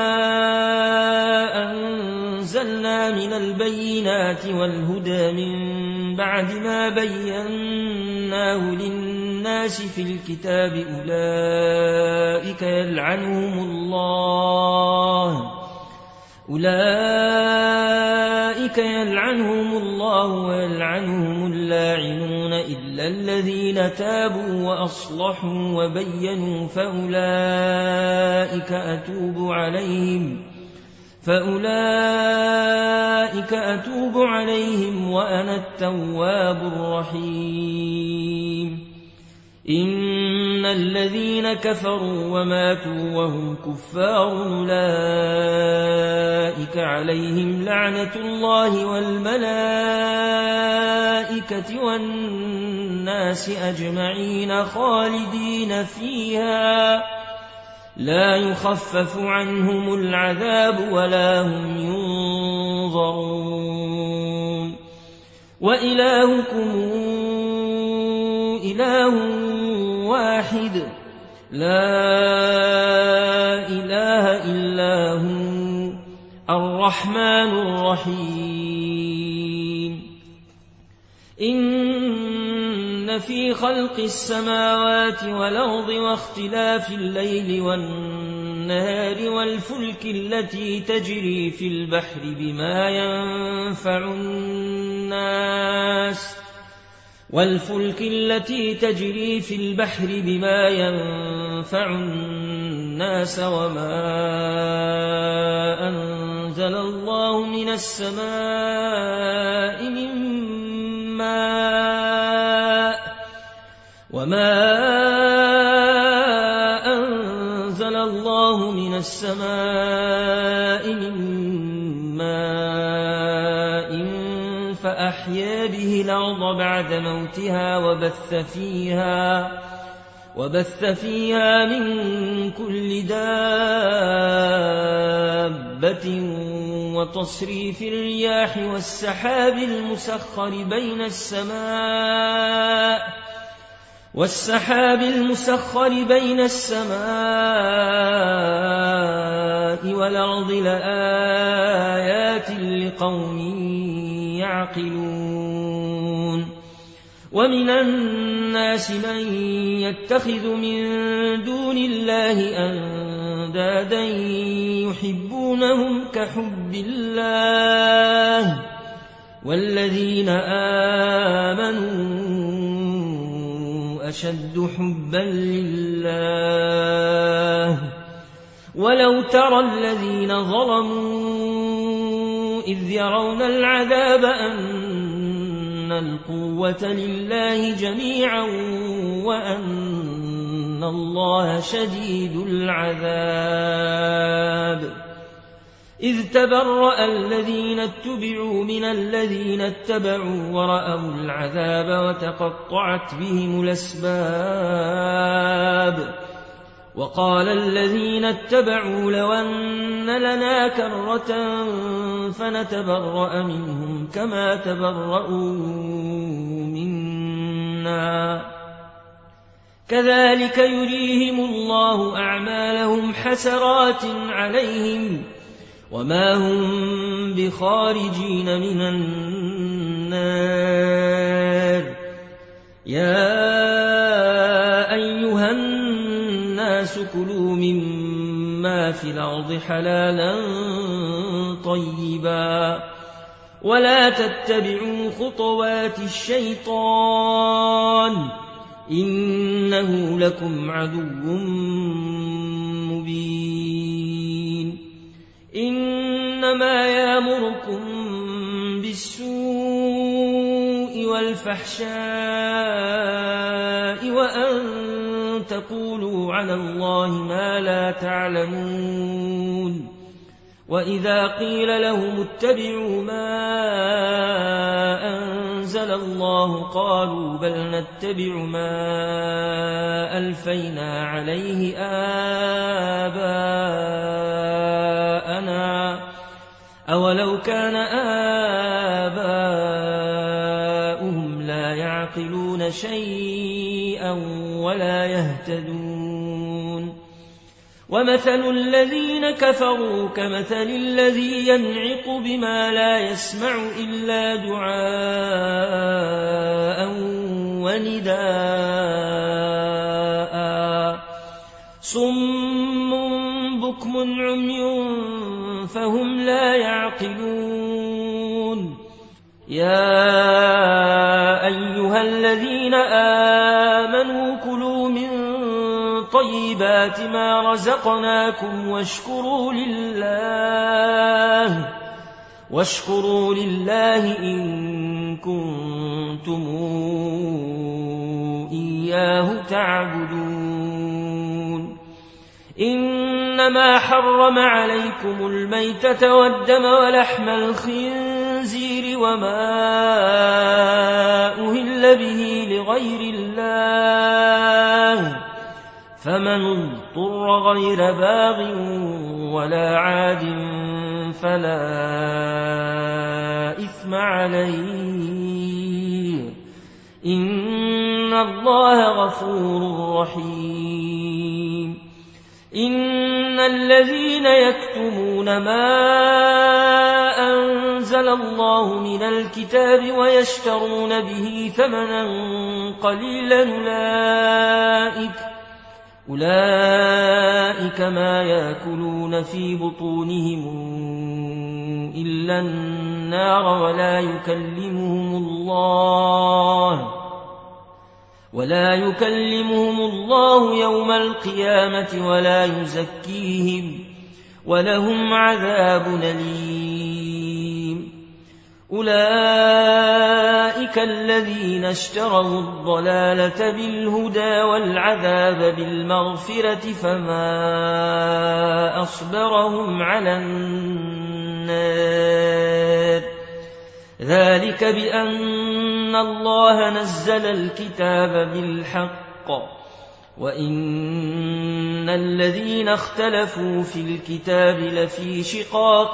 أنزلنا من البينات والهدى من بعد ما بيناه للناس في الكتاب أولئك يلعنهم الله ويلعنهم اللاعنون إلا الذين تابوا وأصلحوا وبينوا فأولئك أتوب عليهم وأنا التواب الرحيم إن الذين كفروا وماتوا وهم كفار أولئك عليهم لعنة الله والملائكة والناس أجمعين خالدين فيها لا يخفف عنهم العذاب ولا هم ينظرون وإلهكم إله واحد لا إله إلا هو الرحمن الرحيم إن في خلق السماوات والأرض واختلاف الليل والنهار والفلك التي تجري في البحر بما ينفع الناس وما أنزل الله من السماء من ماء فأحيا به الأرض بعد موتها وبث فيها من كل دابة وتصريف الرياح والسحاب المسخر بين السماء والأرض لآيات لقوم يعقلون ومن الناس من يتخذ من دون الله أندادا يحبونهم كحب الله والذين آمنوا أشد حبا لله ولو ترى الذين ظلموا إذ يرون العذاب أن القوة لله جميعا وأن الله شديد العذاب إذ تبرأ الذين اتبعوا من الذين اتبعوا ورأوا العذاب وتقطعت بهم الأسباب وقال الذين اتبعوا لو أن لنا كرة فنتبرأ منهم كما تبرأوا منا كذلك يريهم الله أعمالهم حسرات عليهم وما هم بخارجين من النار يا أيها الناس كلوا مما في الأرض حلالا طيبا ولا تتبعوا خطوات الشيطان إنه لكم عدو مبين إنما يأمركم بالسوء والفحشاء وأن تقولوا على الله ما لا تعلمون وإذا قيل لهم اتبعوا ما أنزل الله قالوا بل نتبع ما ألفينا عليه آباءنا أولو كان آباؤهم لا يعقلون شيئا ولا يهتدون ومثل الذين كفروا كمثل الذي ينعق بما لا يسمع إلا دعاء ونداء صم بكم عمي فهم لا يعقلون يا أيها الذين آمنوا كلوا من طيبات ما رزقناكم واشكروا لله إن كنتم إياه تعبدون إنما حرم عليكم الميتة والدم ولحم الخنزير وما أهل به لغير الله فمن اضطر غير باغ ولا عاد فلا إثم عليه إن الله غفور رحيم إن الذين يكتمون ما أنزل الله من الكتاب ويشترون به ثمنا قليلا أولئك ما يأكلون في بطونهم إلا النار ولا يكلمهم الله يوم القيامة ولا يزكيهم ولهم عذاب أليم أولئك الذين اشتروا الضلالة بالهدى والعذاب بالمغفرة فما أصبرهم على النار ذلك بأن الله نزل الكتاب بالحق وإن الذين اختلفوا في الكتاب لفي شقاق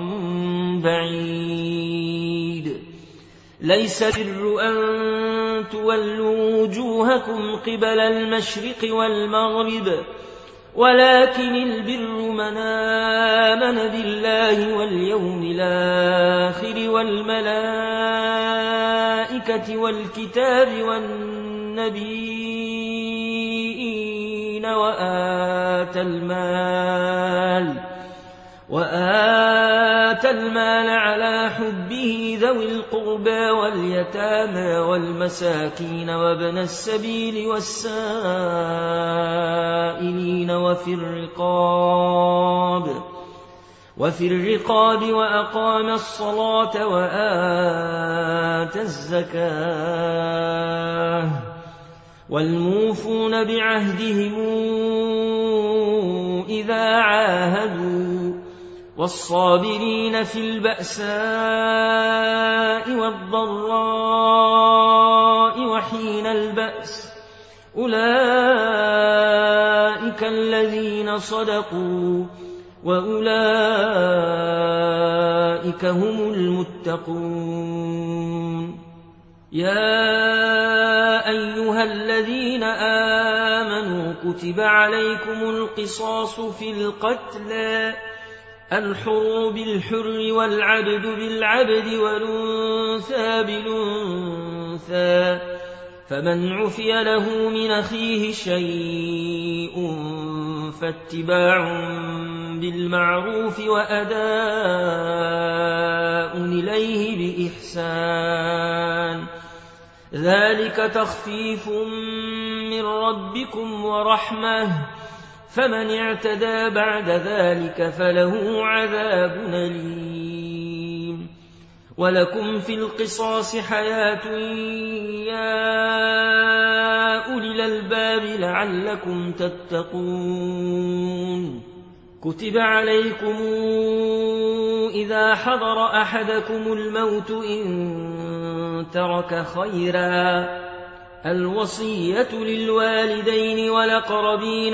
بعيد ليس البر أن تولوا وجوهكم قبل المشرق والمغرب ولكن البر من آمن بالله واليوم الآخر والملائكة والكتاب والنبيين وآتى المال على حبه ذوي القربى واليتامى والمساكين وابن السبيل والسائلين وفي الرقاب وأقام الصلاة وآتى الزكاة والموفون بعهدهم إذا عاهدوا والصابرين في البأساء والضراء وحين البأس أولئك الذين صدقوا وأولئك هم المتقون يا أيها الذين آمنوا كتب عليكم القصاص في القتلى الحر بالحر والعبد بالعبد والأنثى بالأنثى فمن عفي له من أخيه شيء فاتباع بالمعروف وأداء إليه بإحسان ذلك تخفيف من ربكم ورحمة فمن اعتدى بعد ذلك فله عذاب أليم ولكم في القصاص حياة يا أولي الألباب لعلكم تتقون كتب عليكم إذا حضر أحدكم الموت إن ترك خيرا الوصية للوالدين والأقربين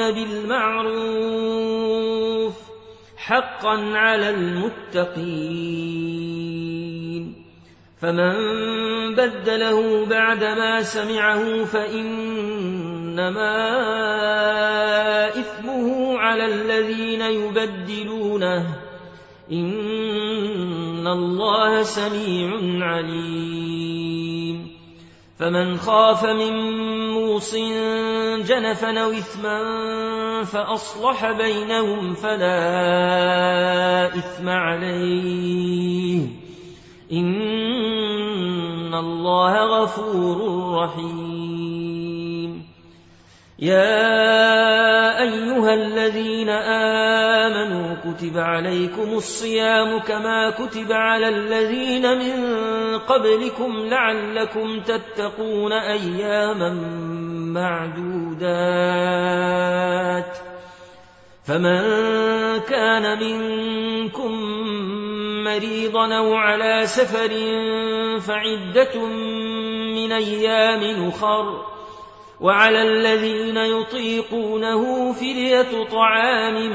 بالمعروف حقا على المتقين فمن بدله بعدما سمعه فإنما إثمه على الذين يبدلونه إن الله سميع عليم فمن خاف من موص جنفا أو إثما فأصلح بينهم فلا إثم عليه إن الله غفور رحيم يا أيها الذين آمنوا كتب عليكم الصيام كما كتب على الذين من قبلكم لعلكم تتقون أياما معدودات فمن كان منكم مريضا أو على سفر فعدة من أيام أخر وعلى الذين يطيقونه فدية طعام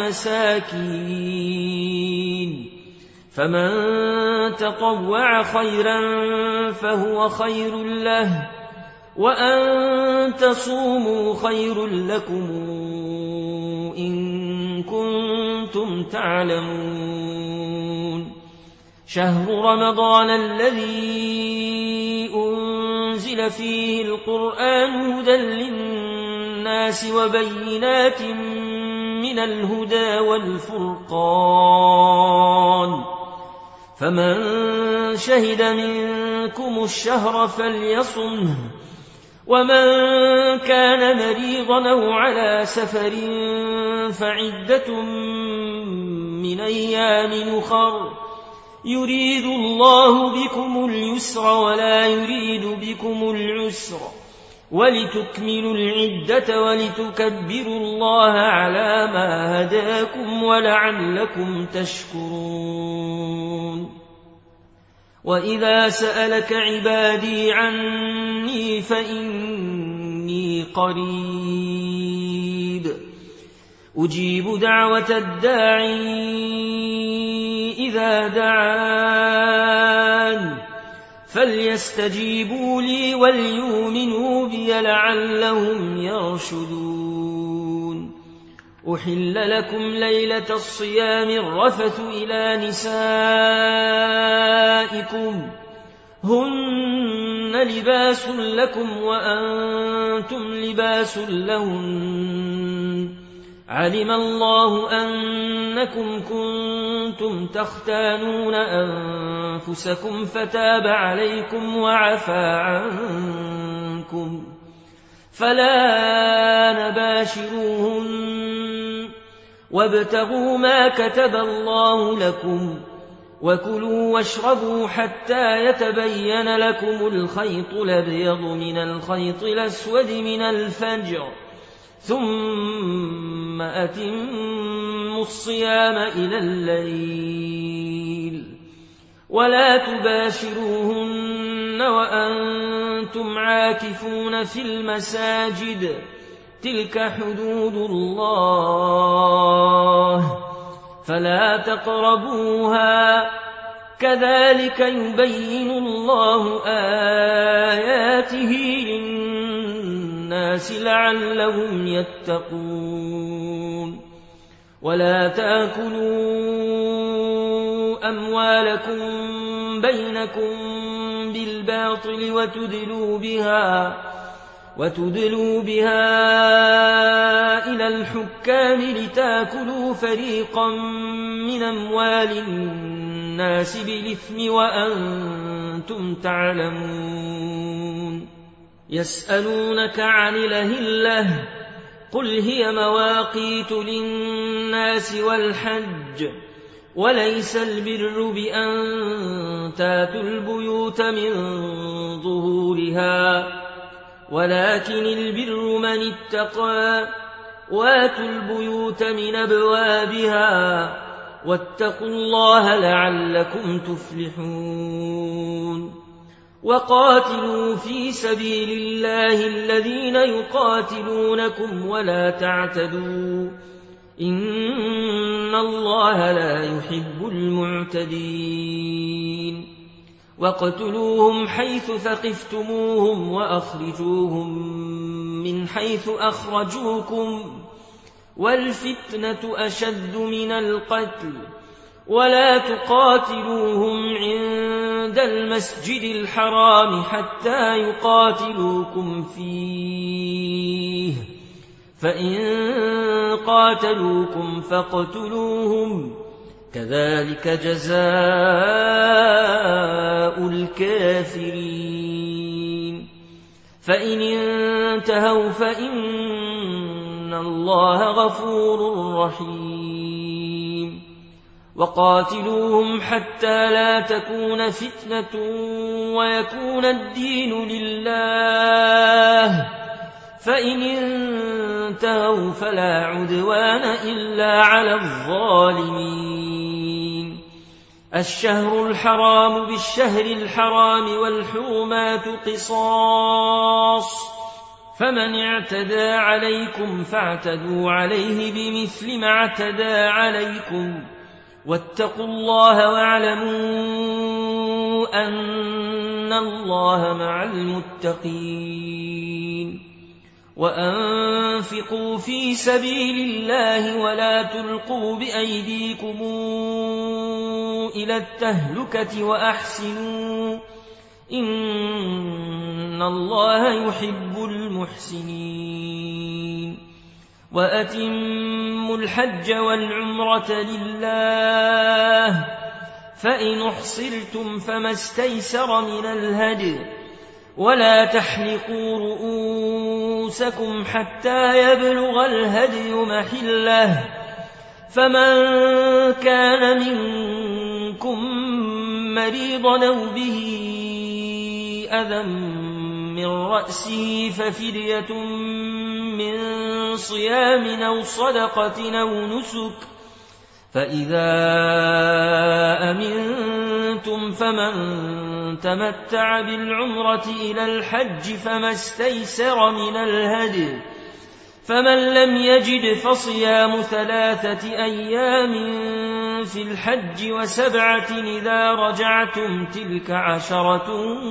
مساكين فمن تطوع خيرا فهو خير له وأن تصوموا خير لكم إن كنتم تعلمون شهر رمضان الذي أنزل فيه القرآن هدى للناس وبينات من الهدى والفرقان فمن شهد منكم الشهر فليصمه ومن كان مريضا أو على سفر فعدة من أيام أخر يريد الله بكم اليسر ولا يريد بكم العسر ولتكملوا العدة ولتكبروا الله على ما هداكم ولعلكم تشكرون وإذا سألك عبادي عني فإني قريب أجيب دعوة الداعي إذا دعان فليستجيبوا لي وليؤمنوا بي لعلهم يرشدون أحل لكم ليلة الصيام الرفث إلى نسائكم هن لباس لكم وأنتم لباس لهن علم الله أنكم كنتم تختانون أنفسكم فتاب عليكم وعفى عنكم فلا نباشروهن وابتغوا ما كتب الله لكم وكلوا واشربوا حتى يتبين لكم الخيط الأبيض من الخيط الأسود من الفجر ثم أتموا الصيام إلى الليل ولا تباشروهن وأنتم عاكفون في المساجد تلك حدود الله فلا تقربوها كذلك يبين الله آياته للناس لعلهم يتقون ولا تأكلوا أموالكم بينكم بالباطل وتدلوا بها إلى الحكام لتأكلوا فريقا من أموال الناس بالإثم وأنتم تعلمون يسألونك عن الأهلة قل هي مواقيت للناس والحج وليس البر بأن تاتوا البيوت من ظهورها ولكن البر من اتقى واتوا البيوت من أبوابها واتقوا الله لعلكم تفلحون وقاتلوا في سبيل الله الذين يقاتلونكم ولا تعتدوا إن الله لا يحب المعتدين واقتلوهم حيث ثقفتموهم وأخرجوهم من حيث أخرجوكم والفتنة أشد من القتل ولا تقاتلوهم عند المسجد الحرام حتى يقاتلوكم فيه فإن قاتلوكم فاقتلوهم كذلك جزاء الكافرين فإن انتهوا فإن الله غفور رحيم وقاتلوهم حتى لا تكون فتنة ويكون الدين لله فإن انتهوا فلا عدوان إلا على الظالمين الشهر الحرام بالشهر الحرام والحرمات قصاص فمن اعتدى عليكم فاعتدوا عليه بمثل ما اعتدى عليكم واتقوا الله واعلموا أن الله مع المتقين وأنفقوا في سبيل الله ولا تلقوا بأيديكم إلى التهلكة وأحسنوا إن الله يحب المحسنين وأتموا الحج والعمرة لله فإن احصرتم فما استيسر من الهدي ولا تحلقوا رؤوسكم حتى يبلغ الهدي محله فمن كان منكم مريضا أو به أذى من رأسه ففدية من صيام أو صدقة أو نسك فإذا أمنتم فمن تمتع بالعمرة إلى الحج فما استيسر من الهدي فمن لم يجد فصيام 3 أيام في الحج و7 إذا رجعتم تلك 10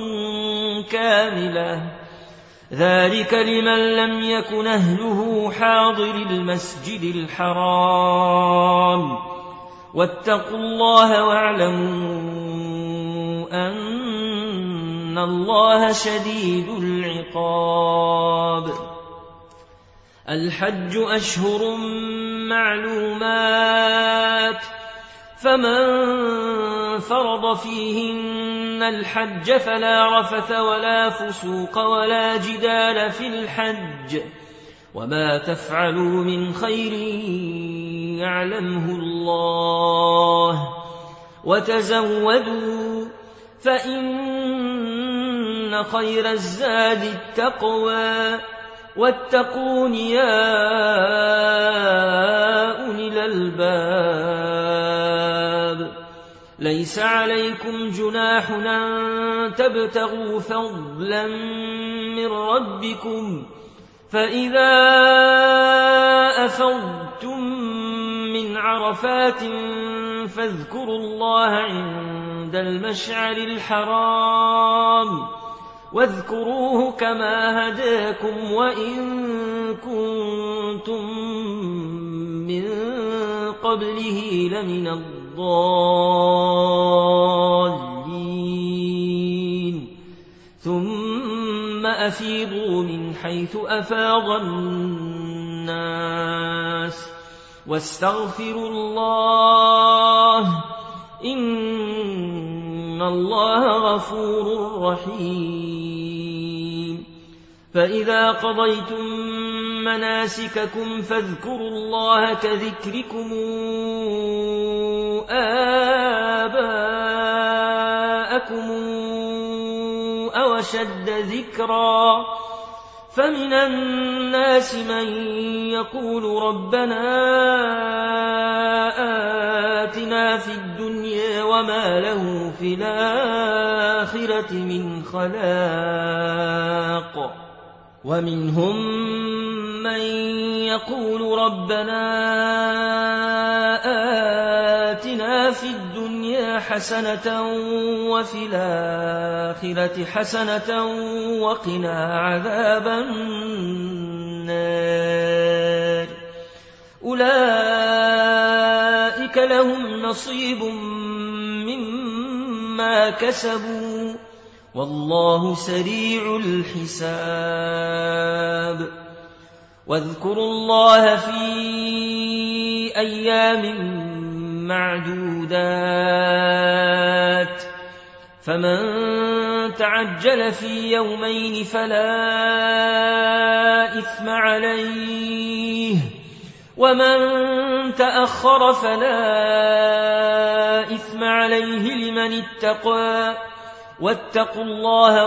كاملة ذلك لمن لم يكن أهله حاضر المسجد الحرام واتقوا الله واعلموا أن الله شديد العقاب الحج أشهر معلومات فمن فرض فيهن الحج فلا رفث ولا فسوق ولا جدال في الحج وما تفعلوا من خير يعلمه الله وتزودوا فإن خير الزاد التقوى واتقون يا أولي الألباب ليس عليكم جناح أن تبتغوا فضلا من ربكم فإذا أفضتم من عرفات فاذكروا الله عند المشعر الحرام واذكروه كما هداكم وإن كنتم من قبله لمن الضالين ثم أفيضوا من حيث أفاض الناس واستغفروا الله إن الله غفور رحيم فإذا قضيتم مناسككم فاذكروا الله كذكركم آباءكم أو أشد ذكرا فمن الناس من يقول ربنا آتنا في الدنيا وما له في الآخرة من خلاق ومنهم من يقول ربنا آتنا في الدنيا حسنة وفي الآخرة حسنة وقنا عذاب النار أولئك لهم نصيب مما كسبوا والله سريع الحساب واذكروا الله في أيام معدودات فمن تعجل في يومين فلا إثم عليه ومن تأخر فلا إثم عليه لمن اتقى واتقوا الله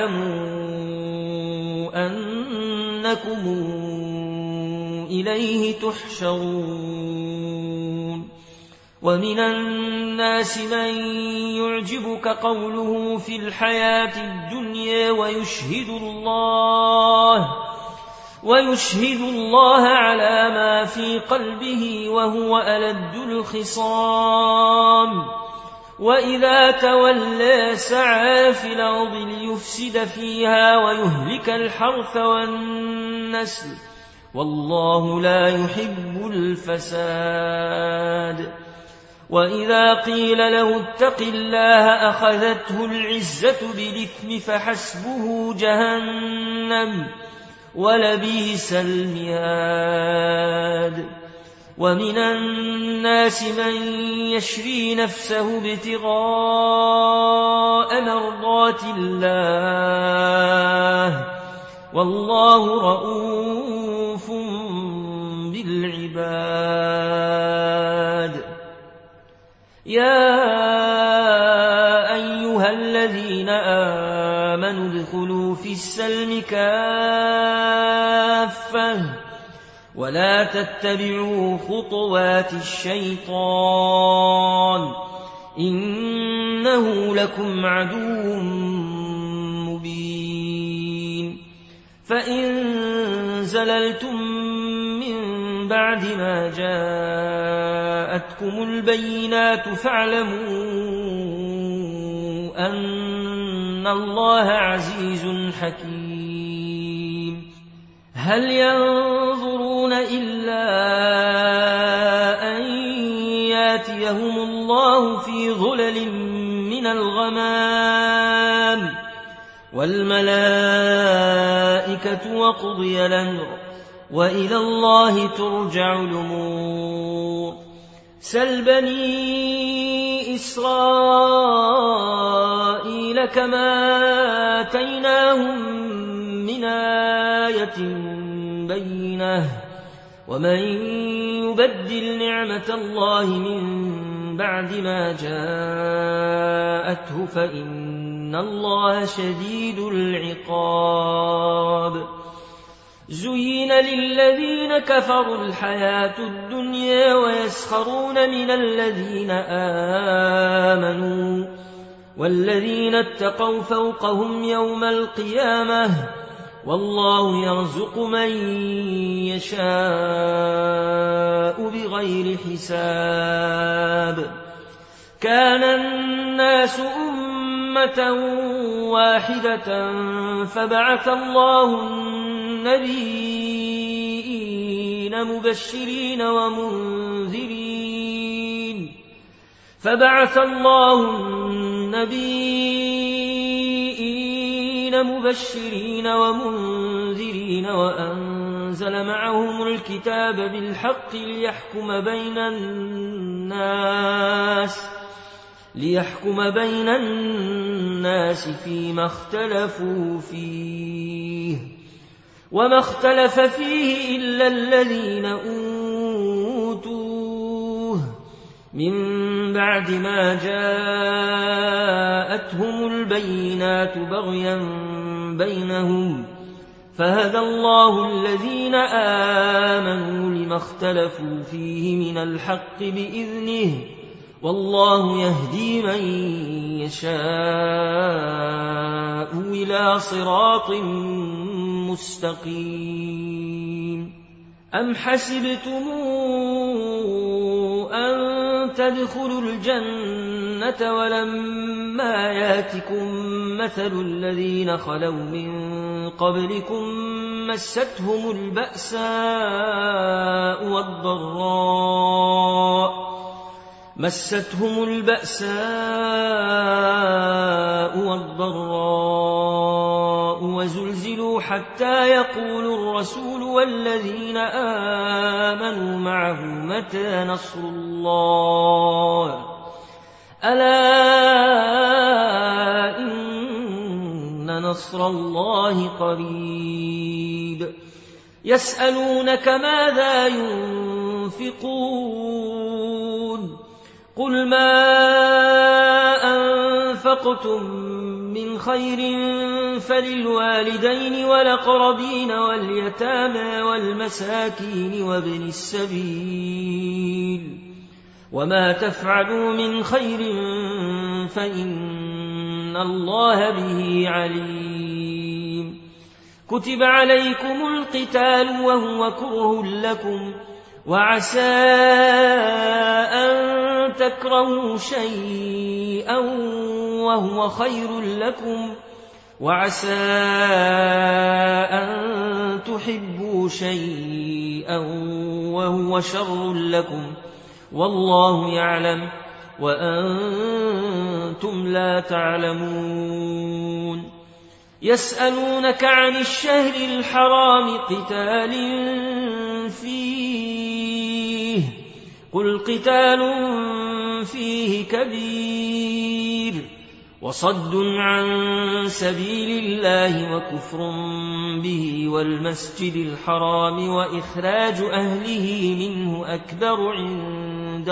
واعلموا أنكم إليه تحشرون ومن الناس من يعجبك قوله في الحياة الدنيا ويشهد الله على ما في قلبه وهو ألد الخصام وإذا تولى سعى في الأرض ليفسد فيها ويهلك الحرث والنسل والله لا يحب الفساد وإذا قيل له اتق الله أخذته العزة بالإثم فحسبه جهنم ولبئس المهاد ومن الناس من يشري نفسه ابتغاء مرضات الله والله رءوف بالعباد يا أيها الذين آمنوا ادخلوا في السلم كافة ولا تتبعوا خطوات الشيطان إنه لكم عدو مبين فإن زللتم من بعد ما جاءتكم البينات فاعلموا أن الله عزيز حكيم هل ينظرون إلا أن ياتيهم الله في ظلل من الغمام والملائكة وقضي الأمر وإلى الله ترجع الأمور سل بني إسرائيل كما آتيناهم من آية بينة ومن يبدل نعمة الله من بعد ما جاءته فإن الله شديد العقاب زين للذين كفروا الحياة الدنيا ويسخرون من الذين آمنوا والذين اتقوا فوقهم يوم القيامة والله يرزق من يشاء بغير حساب كان الناس أمة واحدة فبعث الله النبيين مبشرين ومنذرين وأنزل معهم الكتاب بالحق ليحكم بين الناس فيما اختلفوا فيه وما اختلف فيه إلا الذين أوتوه من بعد ما جاءتهم البينات بغيا بينهم فهدى الله الذين آمنوا لما اختلفوا فيه من الحق بإذنه والله يهدي من يشاء إلى صراط مستقيم أم حسبتم أن تدخلوا الجنة ولما ياتكم مثل الذين خلوا من قبلكم مستهم البأساء والضراء وزلزلوا حتى يقول الرسول والذين آمنوا معه متى نصر الله ألا إن نصر الله قريب يسألونك ماذا ينفقون قل ما أنفقتم من خير فللوالدين والأقربين واليتامى والمساكين وابن السبيل وما تفعلوا من خير فإن الله به عليم كتب عليكم القتال وهو كره لكم وعسى أن تكرهوا شيئا وهو خير لكم وعسى أن تحبوا شيئا وهو شر لكم والله يعلم وأنتم لا تعلمون يسألونك عن الشهر الحرام قتال فيه قل قتال فيه كبير وصد عن سبيل الله وكفر به والمسجد الحرام وإخراج أهله منه أكبر عند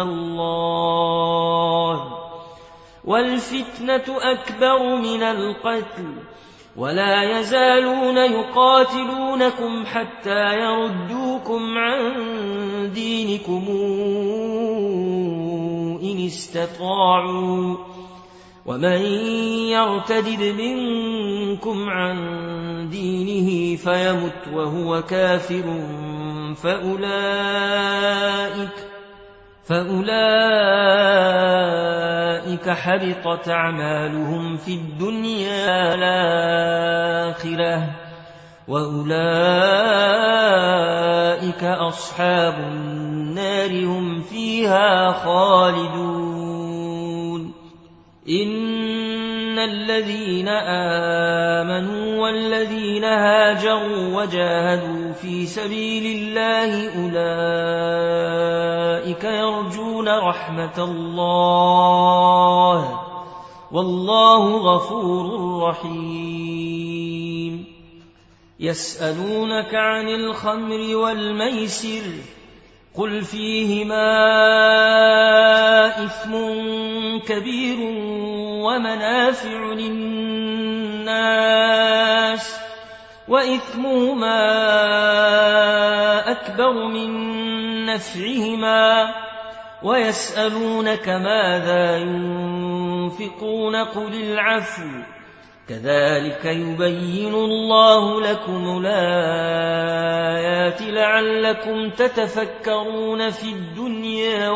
الله والفتنة أكبر من القتل ولا يزالون يقاتلونكم حتى يردوكم عن دينكم إن استطاعوا ومن يرتد منكم عن دينه فيمت وهو كافر فأولئك حبطت أعمالهم في الدنيا والآخرة وأولئك أصحاب النار هم فيها خالدون إن الذين آمنوا والذين هاجروا وجاهدوا في سبيل الله أولئك يرجون رحمة الله والله غفور رحيم يسألونك عن الخمر والميسر قل فيهما إثم كبير ومنافع للناس وإثمهما أكبر من نفعهما ويسألونك ماذا ينفقون قل العفو كذلك يبين الله لكم الآيات لعلكم تتفكرون في الدنيا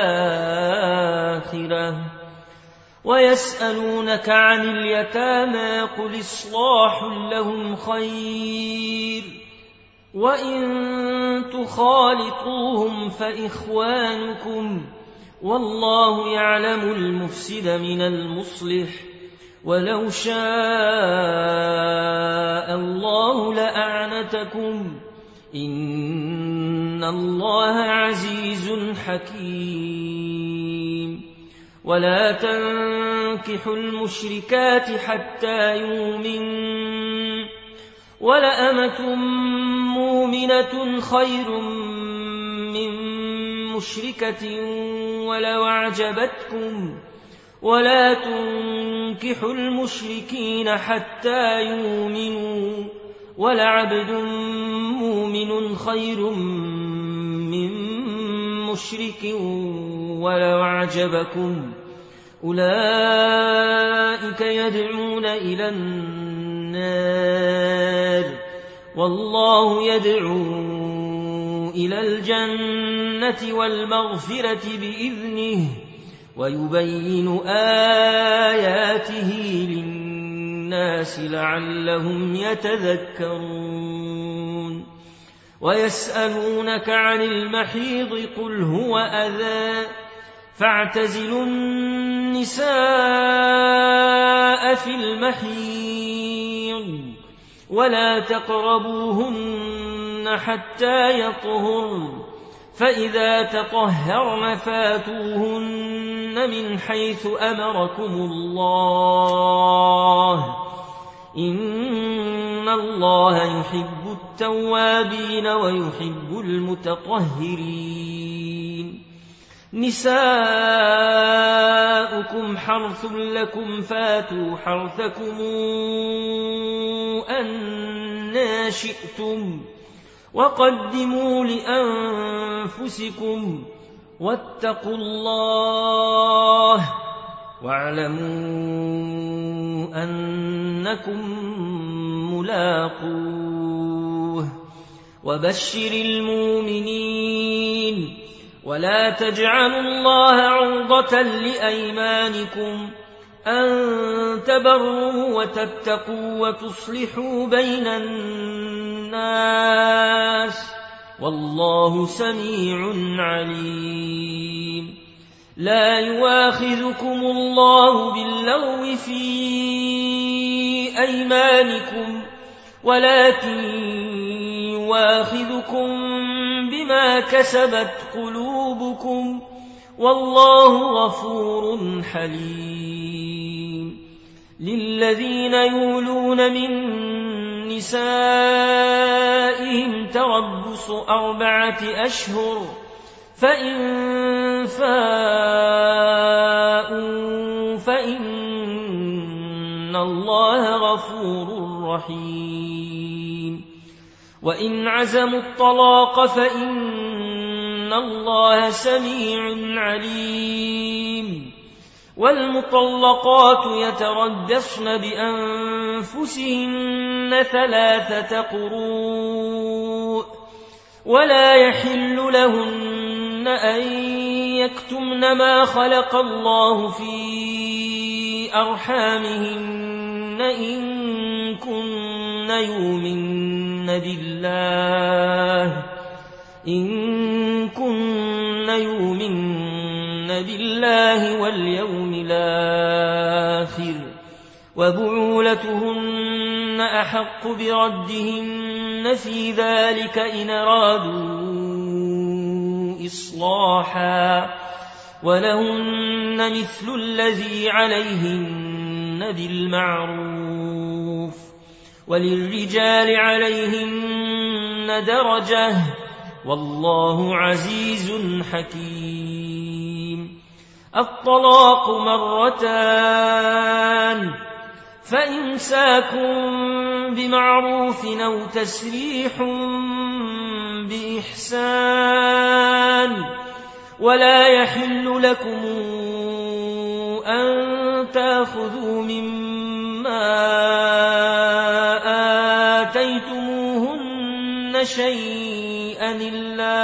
والآخرة ويسألونك عن اليتامى قل إصلاح لهم خير وإن تخالطوهم فإخوانكم والله يعلم المفسد من المصلح ولو شاء الله لأعنتكم إن الله عزيز حكيم ولا تنكحوا المشركات حتى يؤمنوا ولأمة مؤمنة خير من مشركة ولو أعجبتكم ولا تنكحوا المشركين حتى يؤمنوا ولعبد مؤمن خير من مشرك ولو أعجبكم أولئك يدعون إلى النار والله يدعو إلى الجنة والمغفرة بإذنه ويبين آياته للناس لعلهم يتذكرون ويسألونك عن المحيض قل هو أذى فاعتزلوا النساء في المحيض ولا تقربوهن حتى يطهرن فإذا تطهرن فاتوهن من حيث أمركم الله إن الله يحب التوابين ويحب المتطهرين. نساؤكم حرث لكم فاتوا حرثكم أنى شئتم وقدموا لأنفسكم واتقوا الله واعلموا أنكم ملاقوه. وبشر المؤمنين ولا تجعلوا الله عرضة لأيمانكم أن تبروا وتتقوا وتصلحوا بين الناس والله سميع عليم. لا يؤاخذكم الله باللغو في أيمانكم ولكن يؤاخذكم بما كسبت قلوبكم والله غفور حليم. للذين يولون من نسائهم تربص 4 أشهر فإن فاءوا فإن الله غفور رحيم. وإن عزموا الطلاق فإن الله سميع عليم. والمطلقات يتربصن بأنفسهن 3 قروء ولا يحل لهن أن يكتمن ما خلق الله في أرحامهن إن كن يؤمن بالله واليوم الآخر وبعولتهن أحق بردهن في ذلك إن أرادوا إصلاحا ولهن مثل الذي عليهن بالمعروف وللرجال عليهن درجة والله عزيز حكيم. الطلاق 2 فإمساك بمعروف أو تسريح بإحسان ولا يحل لكم أن تأخذوا مما آتيتموهن شيئا إلا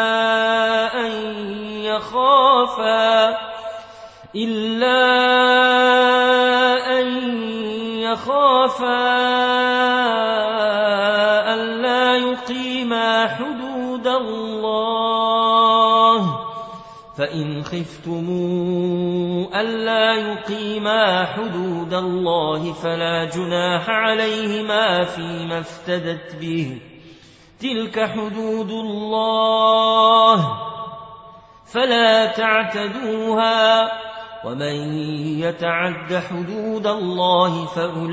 أن يخافا ألا يقيما حدود الله فإن خفتموا ألا يقيما حدود الله فلا جناح عليهما فيما افتدت به تلك حدود الله فلا تعتدوها ومن يتعد حدود الله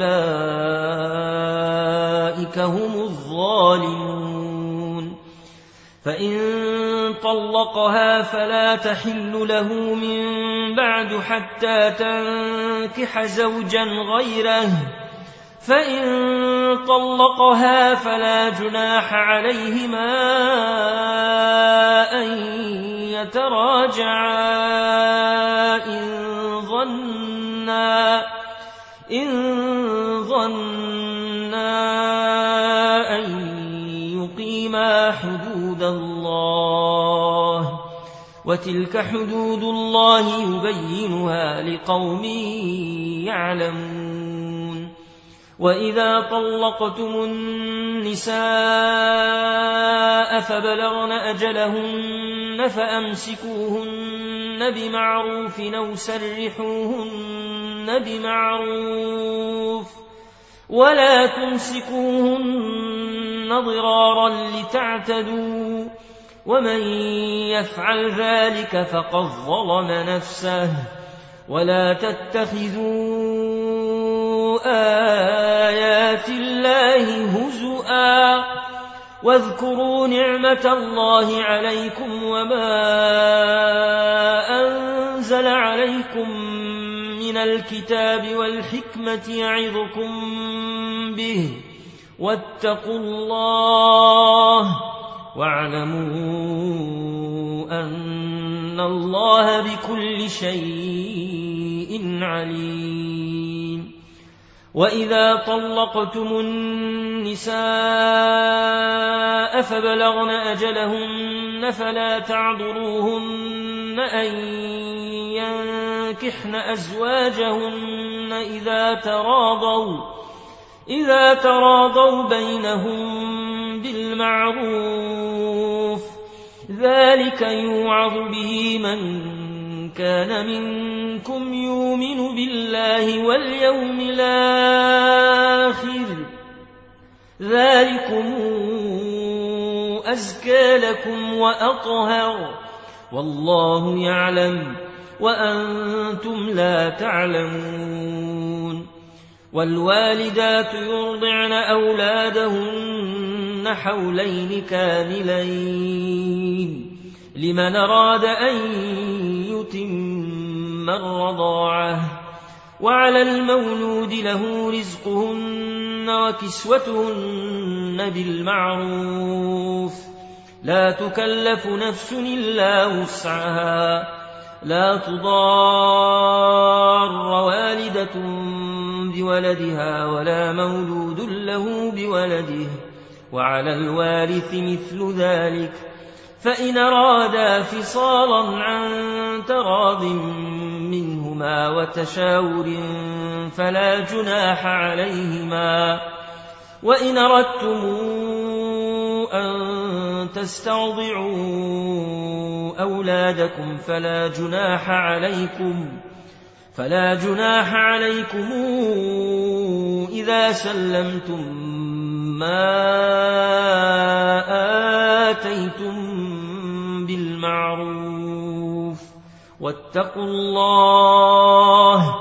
فأولئك هم الظالمون. فإن طلقها فلا تحل له من بعد حتى تنكح زوجا غيره فإن طلقها فلا جناح عليهما أن يتراجعا إن ظنا أن يقيما حدود الله وتلك حدود الله يبينها لقوم يعلمون. وإذا طلقتم النساء فبلغن أجلهن فأمسكوهن بمعروف أو سرحوهن بمعروف ولا تمسكوهن ضرارا لتعتدوا ومن يفعل ذلك فقد ظلم نفسه. ولا تتخذوا آيات الله هزؤا واذكروا نعمة الله عليكم وما أنزل عليكم من الكتاب والحكمة يعظكم به واتقوا الله واعلموا أن الله بكل شيء عليم. وإذا طلقتم النساء فبلغن أجلهن فلا تعذروهن أن ينكحن أزواجهن إذا تراضوا بينهم بالمعروف، ذلك يوعظ به من كان منكم يؤمن بالله واليوم الآخر، ذلكم أزكى لكم وأطهر، والله يعلم وأنتم لا تعلمون. والوالدات يرضعن أولادهن حولين كاملين لمن أراد أن يتم الرضاعة، وعلى المولود له رزقهن وكسوتهن بالمعروف، لا تكلف نفس إلا وسعها، لا تضار والدة بولدها ولا مولود له بولده، وعلى الوارث مثل ذلك، فإن أرادا فصالا عن تراض منهما وتشاور فلا جناح عليهما. وإن أردتم أن تسترضعوا أولادكم فلا جناح عليكم إذا سلمتم ما آتيتم بالمعروف، واتقوا الله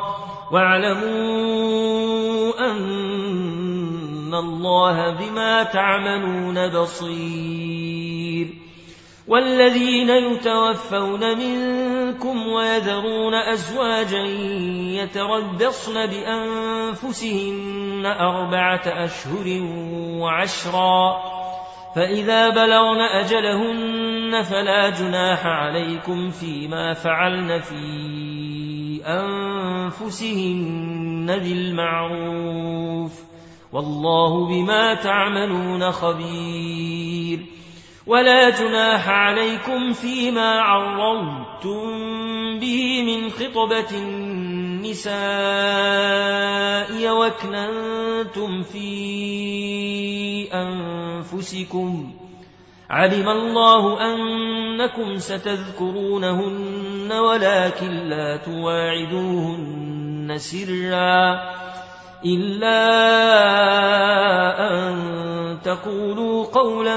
واعلموا أن الله بما تعملون بصير. والذين يتوفون منكم ويذرون أزواجا يتربصن بأنفسهن 4 أشهر وعشرا، فإذا بلغن أجلهن فلا جناح عليكم فيما فعلن في أنفسهن بالمعروف، والله بما تعملون خبير. ولا جناح عليكم فيما عرضتم به من خطبة النساء وأكننتم في أنفسكم، علم الله أنكم ستذكرونهن ولكن لا تواعدوهن سرا إلا أن تقولوا قولا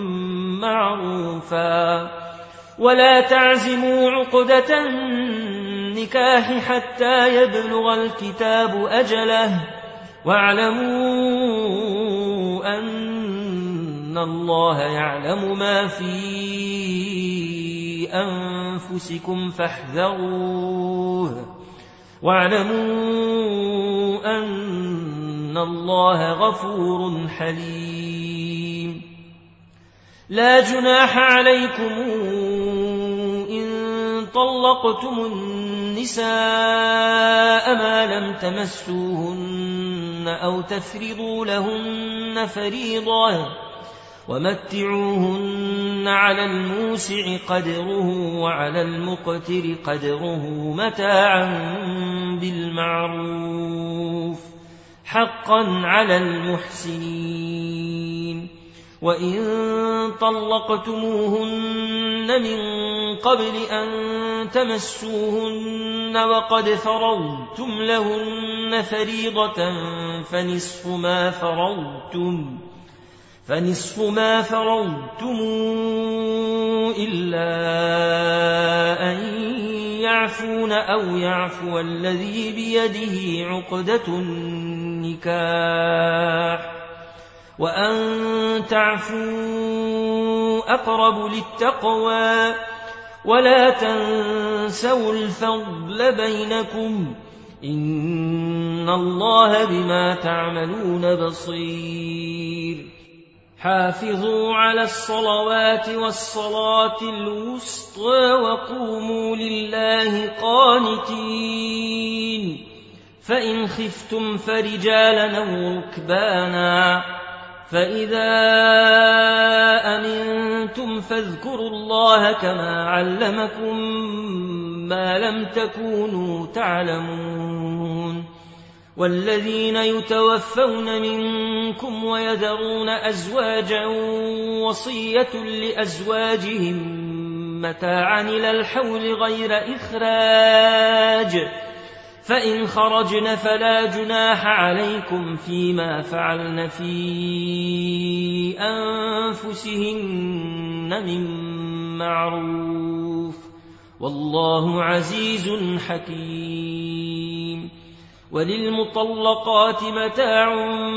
معروفا. ولا تعزموا عقدة النكاح حتى يبلغ الكتاب أجله، واعلموا أن الله يعلم ما في أنفسكم فاحذروه، واعلموا أن الله غفور حليم. لا جناح عليكم إن طلقتم النساء ما لم تمسوهن أو تفرضوا لهن فريضة، ومتعوهن على الموسع قدره وعلى المقتر قدره متاعا بالمعروف، حقا على المحسنين. وإن طلقتموهن من قبل أن تمسوهن وقد فرضتم لهن فريضة فنصف ما فرضتم إلا أن يعفون أو يعفو الذي بيده عقدة النكاح، وأن تعفوا أقرب للتقوى ولا تنسوا الفضل بينكم إن الله بما تعملون بصير حافظوا على الصلوات والصلاة الوسطى وقوموا لله قانتين فإن خفتم فرجالا أو ركبانا فإذا أمنتم فاذكروا الله كما علمكم ما لم تكونوا تعلمون والذين يتوفون منكم ويذرون أزواجا وصية لأزواجهم متاعا إلى الحول غير إخراج فإن خرجن فلا جناح عليكم فيما فعلن في أنفسهن من معروف والله عزيز حكيم وللمطلقات متاع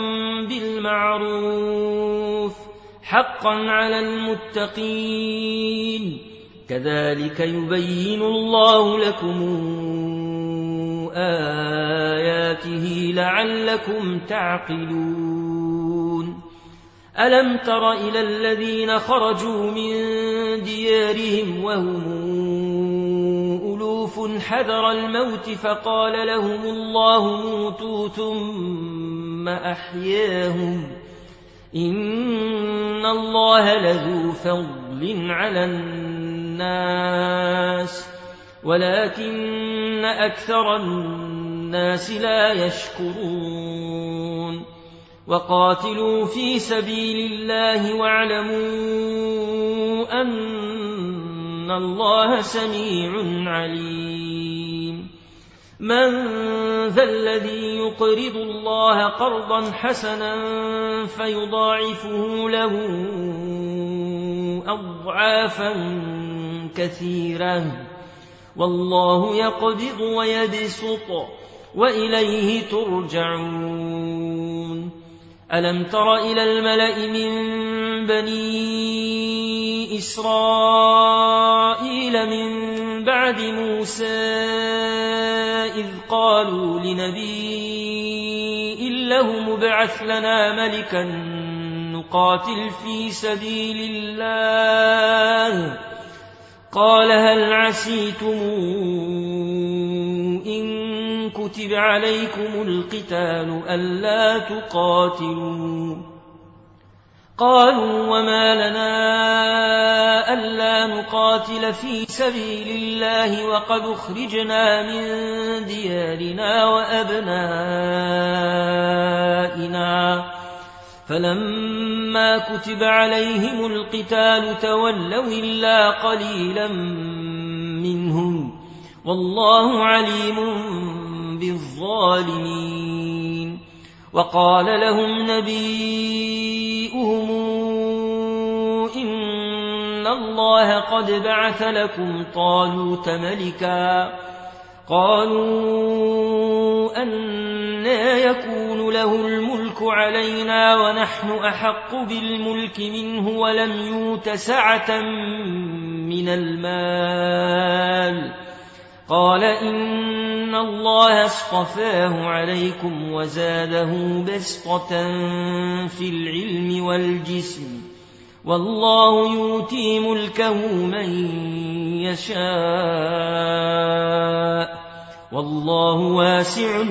بالمعروف حقا على المتقين كذلك يبين الله لكم آياته لعلكم تعقلون ألم تر إلى الذين خرجوا من ديارهم وهم ألوف حذر الموت فقال لهم الله موتوا ثم أحياهم إن الله لذو فضل على الناس ولكن أكثر الناس لا يشكرون وقاتلوا في سبيل الله واعلموا أن الله سميع عليم من ذا الذي يقرض الله قرضا حسنا فيضاعفه له أضعافا كثيرة والله يقبض ويبسط وإليه ترجعون ألم تر إلى الملأ من بني إسرائيل من بعد موسى إذ قالوا لنبي له ابعث لنا ملكا نقاتل في سبيل الله قال هل عسيتم إن كتب عليكم القتال ألا تقاتلوا قالوا وما لنا ألا نقاتل في سبيل الله وقد أخرجنا من ديارنا وأبنائنا فلما كتب عليهم القتال تولوا إلا قليلا منهم والله عليم بالظالمين وقال لهم نبيئهم إن الله قد بعث لكم طالوت ملكا قالوا أنى يكون له الملك علينا ونحن أحق بالملك منه ولم يؤت سعة من المال قال إن الله اصطفاه عليكم وزاده بسطة في العلم والجسم والله يؤتي ملكه من يشاء والله واسع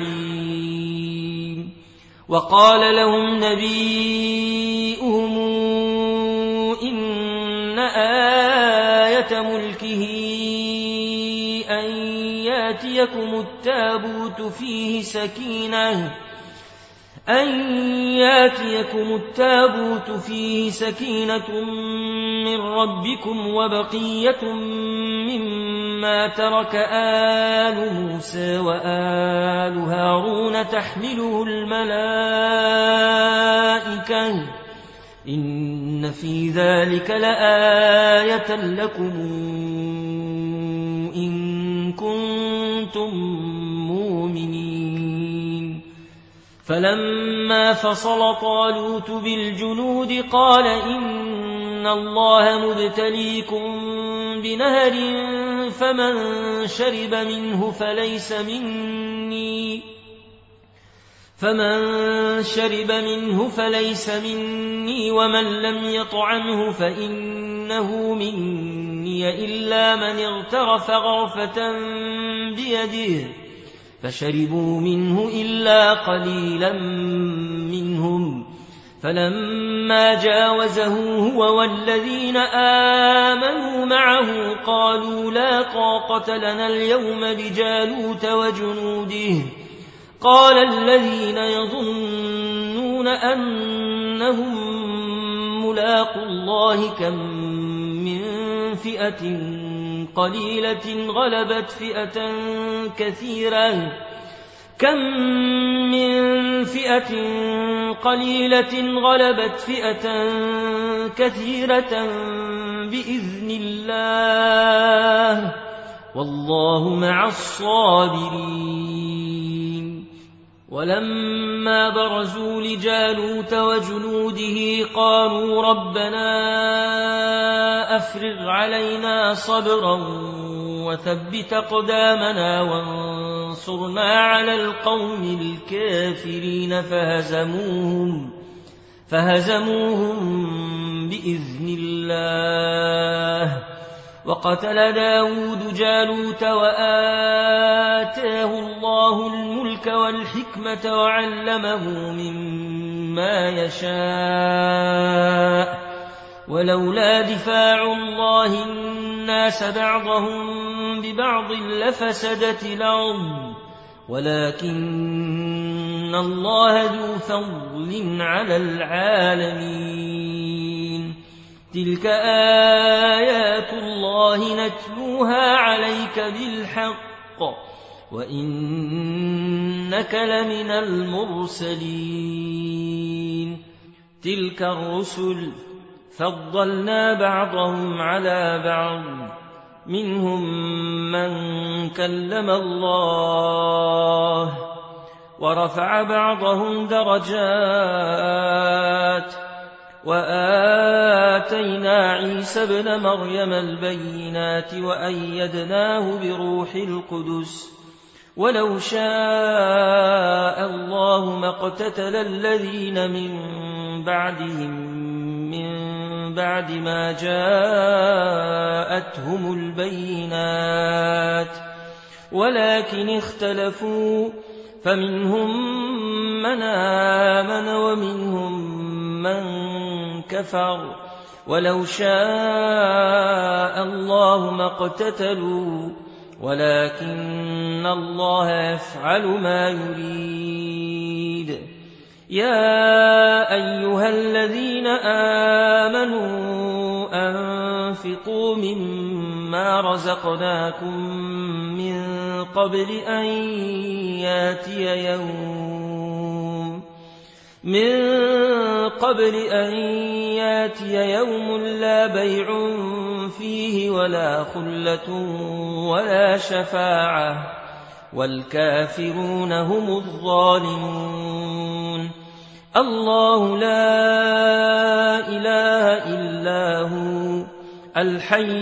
عليم وقال لهم نبيئهم إن آية ملكه أن ياتيكم التابوت فيه سكينة من ربكم وبقية مما ترك آل موسى وآل هارون تحمله الملائكة إن في ذلك لآية لكم إن كنتم مؤمنين فلما فصل طالوت بالجنود قال إن الله مبتليكم بنهر فمن شرب منه فليس مني ومن لم يطعمه فإنه مني إلا من اغترف غرفة بيده فشربوا منه إلا قليلا منهم فلما جاوزه هو والذين آمنوا معه قالوا لا طاقة لنا اليوم بجالوت وجنوده قال الذين يظنون أنهم ملاقو الله كم من فئة قليلة غلبت فئة كثيرة بإذن الله والله مع الصابرين ولما برزوا لجالوت وجنوده قالوا ربنا أفرغ علينا صبرا وثبت أقدامنا وانصرنا على القوم الكافرين فهزموهم بإذن الله وقتل داود جالوت وآتاه الله الملك والحكمة وعلمه مما يشاء ولولا دفاع الله الناس بعضهم ببعض لفسدت الأرض ولكن الله ذو فضل على العالمين تلك آيات الله نتلوها عليك بالحق وإنك لمن المرسلين تلك الرسل فضلنا بعضهم على بعض منهم من كلم الله ورفع بعضهم درجات وآتينا عيسى ابن مريم البينات وأيدناه بروح القدس ولو شاء الله ما اقتتل الذين من بعدهم من بعد ما جاءتهم البينات ولكن اختلفوا فمنهم من آمن ومنهم من كفر ولو شاء الله ما اقتتلوا ولكن الله يفعل ما يريد يا أيها الذين آمنوا أنفقوا مما رزقناكم من قبل أن ياتي يوم لا بيع فيه ولا خلة ولا شفاعة والكافرون هم الظالمون الله لا إله إلا هو الحي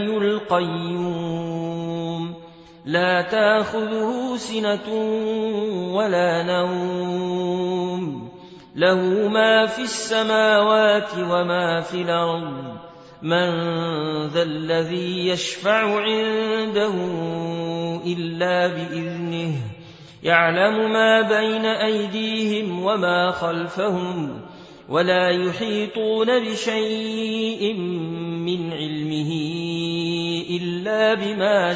القيوم لا تأخذه سنة ولا نوم له ما في السماوات وما في الأرض من ذا الذي يشفع عنده إلا بإذنه يعلم ما بين أيديهم وما خلفهم ولا يحيطون بشيء من علمه إلا بما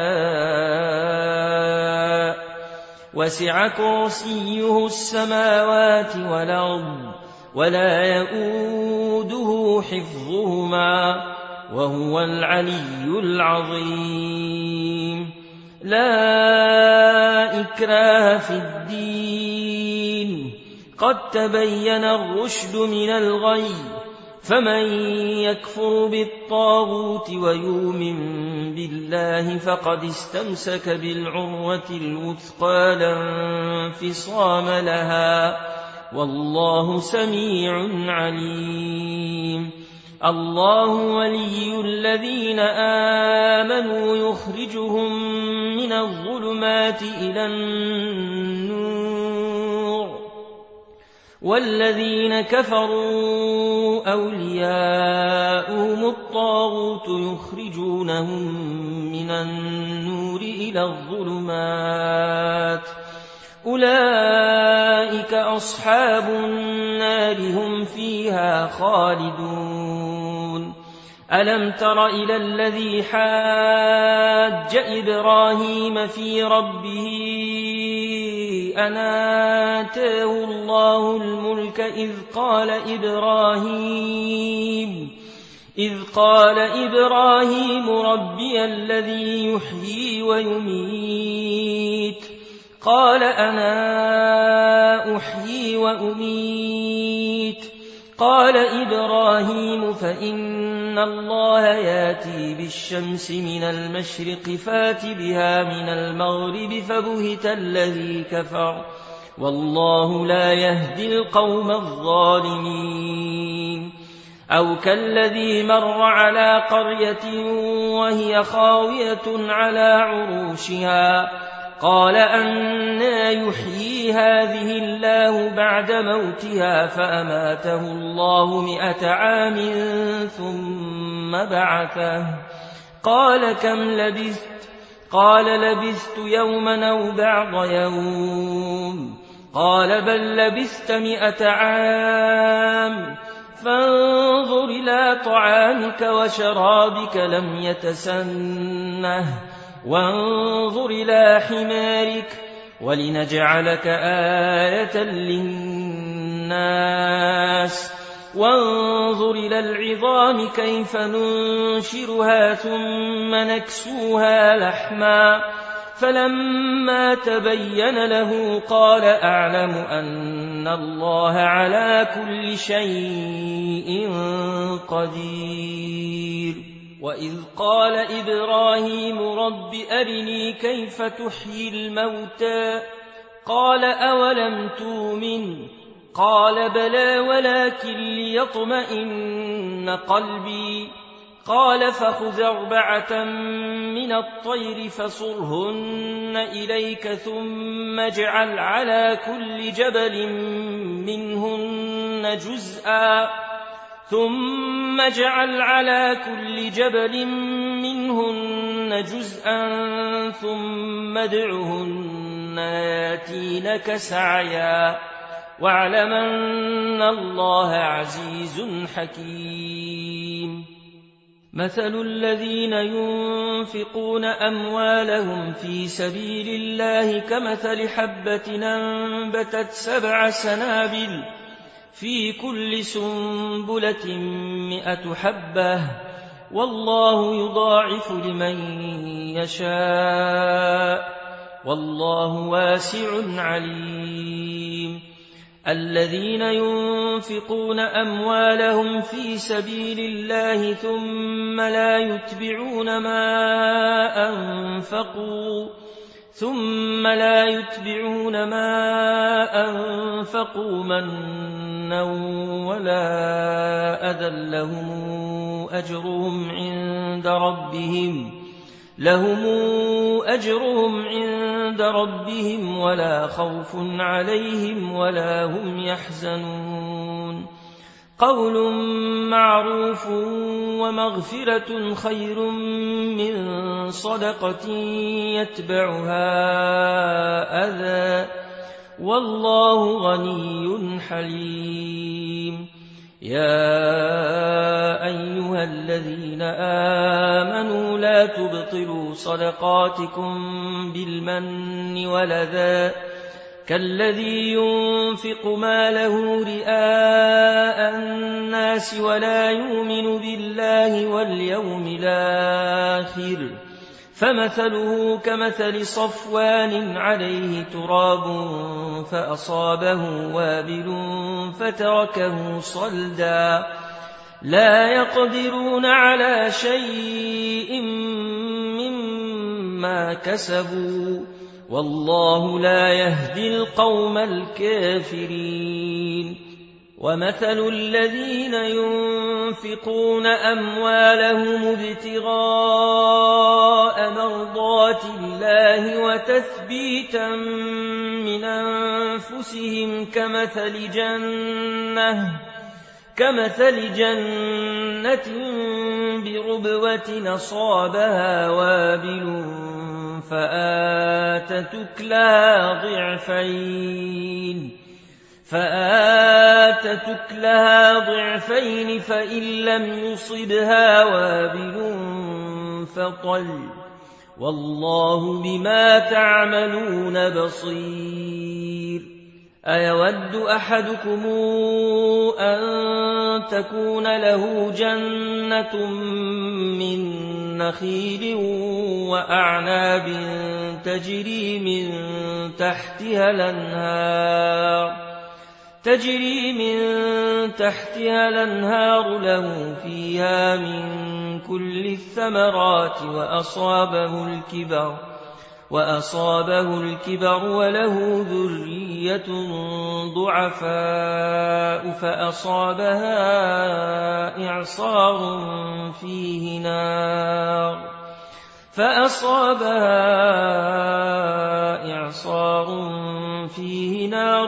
شاء وسع كرسيه السماوات والأرض ولا يؤوده حفظهما وهو العلي العظيم لا إكراه في الدين قد تبين الرشد من الغي فمن يكفر بالطاغوت ويؤمن بالله فقد استمسك بالعروة الوثقى لا انفصام لها والله سميع عليم الله ولي الذين آمنوا يخرجهم من الظلمات إلى النور والذين كفروا أولياؤهم الطاغوت يخرجونهم من النور إلى الظلمات أولئك أصحاب النار هم فيها خالدون ألم تر إلى الذي حاج إبراهيم في ربه أن آتاه الله الملك إذ قال إبراهيم ربي الذي يحيي ويميت قال أنا أحيي وأميت قال إبراهيم فإن الله ياتي بالشمس من المشرق فات بها من المغرب فبهت الذي كفر والله لا يهدي القوم الظالمين أو كالذي مر على قرية وهي خاوية على عروشها قال أنى يحيي هذه الله بعد موتها فأماته الله 100 عام ثم بعثه قال كم لبثت قال لبثت يوما أو بعض يوم قال بل لبثت 100 عام فانظر إلى طعامك وشرابك لم يتسنه وانظر إلى حمارك ولنجعلك آية للناس وانظر إلى العظام كيف ننشرها ثم نكسوها لحما فلما تبين له قال أعلم أن الله على كل شيء قدير وإذ قال إبراهيم رب أرني كيف تحيي الموتى قال أولم تؤمن قال بلى ولكن ليطمئن قلبي قال فخذ 4 من الطير فصرهن إليك ثم اجعل على كل جبل منهن جزءا ثم ادعهن ياتينك سعيا واعلم أن الله عزيز حكيم مثل الذين ينفقون أموالهم في سبيل الله كمثل حبة أنبتت 7 سنابل في كل سنبلة 100 حبة والله يضاعف لمن يشاء والله واسع عليم الذين ينفقون أموالهم في سبيل الله ثم لا يتبعون ما أنفقوا منا ولا أذى لهم أجرهم عند ربهم ولا خوف عليهم ولا هم يحزنون قول معروف ومغفرة خير من صدقة يتبعها أذى والله غني حليم يا أيها الذين آمنوا لا تبطلوا صدقاتكم بالمن والأذى كالذي ينفق ماله رئاء الناس ولا يؤمن بالله واليوم الآخر فمثله كمثل صفوان عليه تراب فأصابه وابل فتركه صلدا لا يقدرون على شيء مما كسبوا والله لا يهدي القوم الكافرين ومثل الذين ينفقون أموالهم ابتغاء مرضات الله وتثبيتا من أنفسهم كمثل جنة بربوة أصابها وابل فآتت أكلها ضعفين فإن لم يصبها وابل فطل والله بما تعملون بصير أيود أحدكم أن تكون له جنة من نخيل وأعناب تجري من تحتها الأنهار له فيها من كل الثمرات وأصابه الكبر وله ذرية ضعفاء فأصابها إعصار فيه نار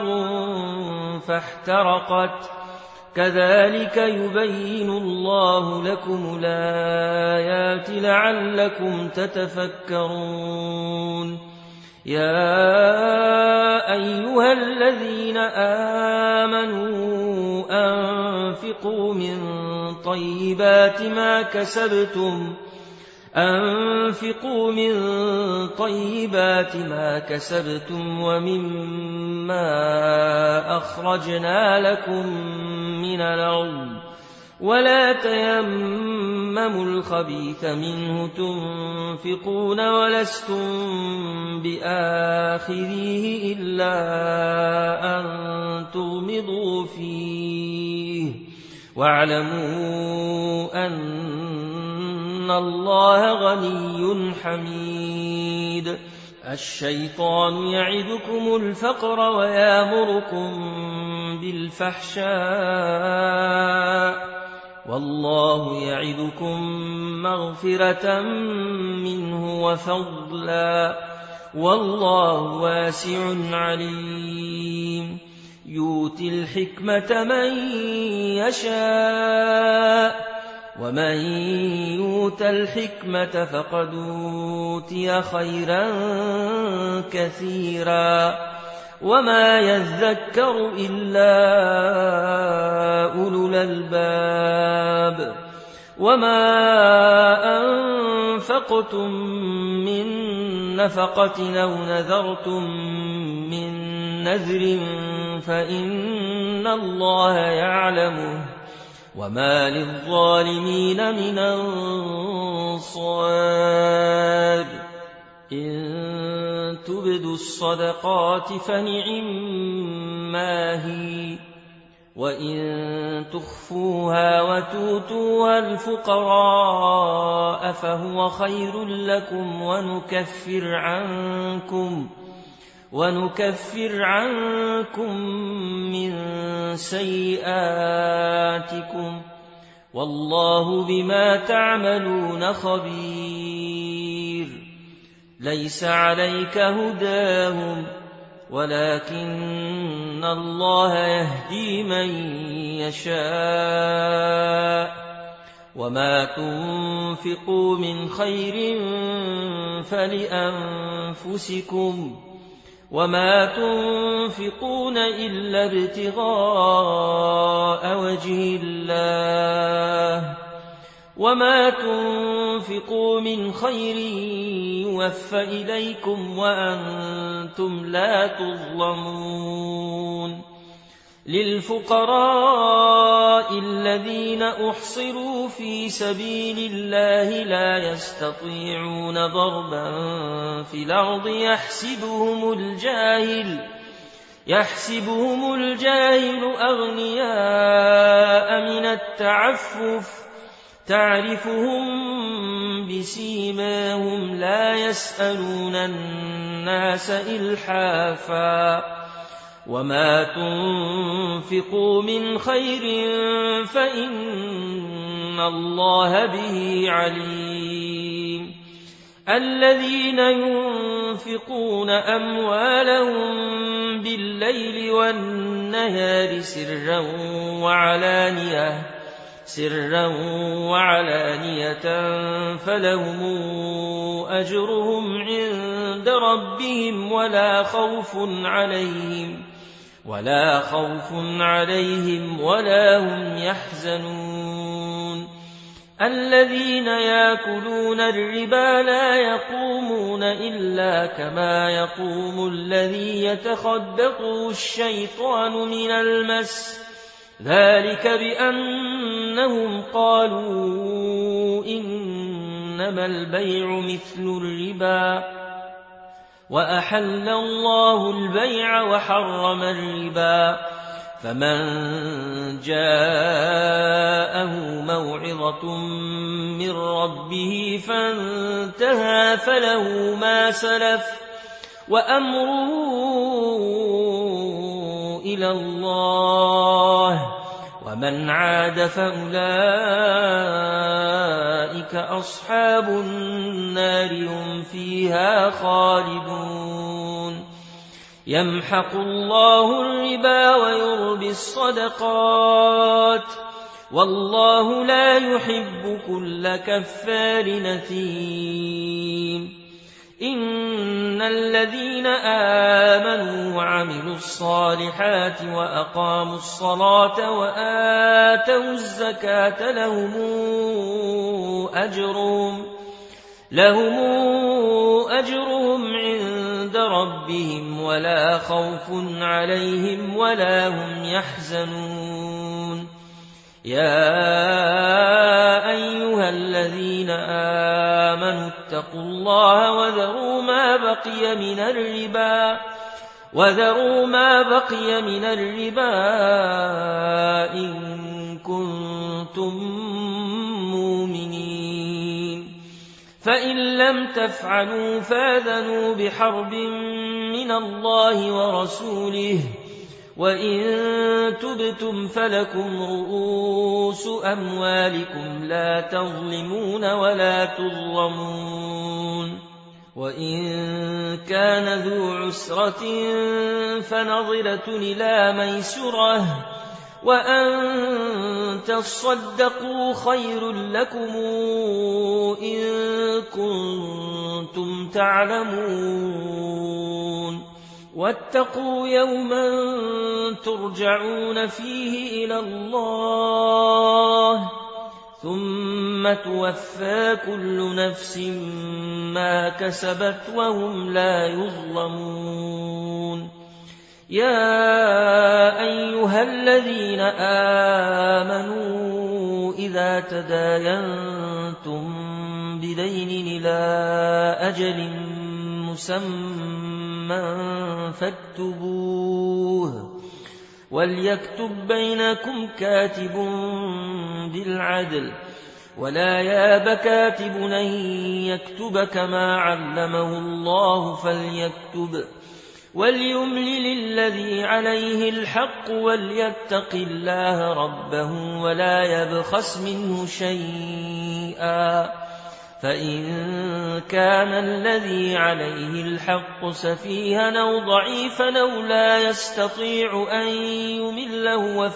فاحترقت كذلك يبين الله لكم الآيات لعلكم تتفكرون يا أيها الذين آمنوا أنفقوا من طيبات ما كسبتم ومما أخرجنا لكم من الأرض ولا تيمموا الخبيث منه تنفقون ولستم بآخذيه إلا أن تغمضوا فيه واعلموا أن الله غني حميد الشيطان يعدكم الفقر ويأمركم بالفحشاء والله يعدكم مغفرة منه وفضلا والله واسع عليم يؤتي الحكمة من يشاء ومن يؤت الحكمة فقد أوتي خيرا كثيرا وما يذكر إلا أولو الألباب وما أنفقتم من نفقة أو نذرتم من نذر فإن الله يعلمه وما للظالمين من أنصار إن تبدوا الصدقات فنعما هي وإن تخفوها وتؤتوها الفقراء فهو خير لكم ونكفر عنكم من سيئاتكم والله بما تعملون خبير ليس عليك هداهم ولكن الله يهدي من يشاء وما تنفقوا من خير فلأنفسكم وما تنفقون إلا ابتغاء وجه الله وما تنفقوا من خير يوفى إليكم وأنتم لا تظلمون للفقراء الذين أحصروا في سبيل الله لا يستطيعون ضربا في الأرض يحسبهم الجاهل أغنياء من التعفف تعرفهم بسيماهم لا يسألون الناس إلحافا وما تنفقوا من خير فإن الله به عليم الذين ينفقون أموالهم بالليل والنهار سرا وعلانية فلهم أجرهم عند ربهم ولا خوف عليهم ولا هم يحزنون الذين يأكلون الربا لا يقومون إلا كما يقوم الذي يتخبطه الشيطان من المس ذلك بأنهم قالوا إنما البيع مثل الربا وأحل الله البيع وحرم الربا فمن جاءه موعظة من ربه فانتهى فله ما سلف وأمره إلى الله ومن عاد فأولئك أصحاب النار هم فيها خالدون يمحق الله الربا ويربي الصدقات والله لا يحب كل كفار نثيم إن الذين آمنوا وعملوا الصالحات وأقاموا الصلاة وآتوا الزكاة لهم أجرهم عند ربهم ولا خوف عليهم ولا هم يحزنون يا أيها الذين آمنوا اتقوا الله وذروا ما بقي من الربا إن كنتم مؤمنين فإن لم تفعلوا فآذنوا بحرب من الله ورسوله وإن تبتم فلكم رؤوس أموالكم لا تظلمون ولا تظلمون وإن كان ذو عسرة فنظرة إلى ميسرة وأن تصدقوا خير لكم إن كنتم تعلمون واتقوا يوما ترجعون فيه إلى الله ثم توفى كل نفس ما كسبت وهم لا يظلمون يا أيها الذين آمنوا إذا تداينتم بدين إلى أجل مسمى فاكتبوه وليكتب بينكم كاتب بالعدل ولا ياب كاتب أن يكتب كما علمه الله فليكتب وليملل الذي عليه الحق وليتق الله ربه ولا يبخس منه شيئا فإن كان الذي عليه الحق سفيها أو ضعيفا أو لا يستطيع أن يمله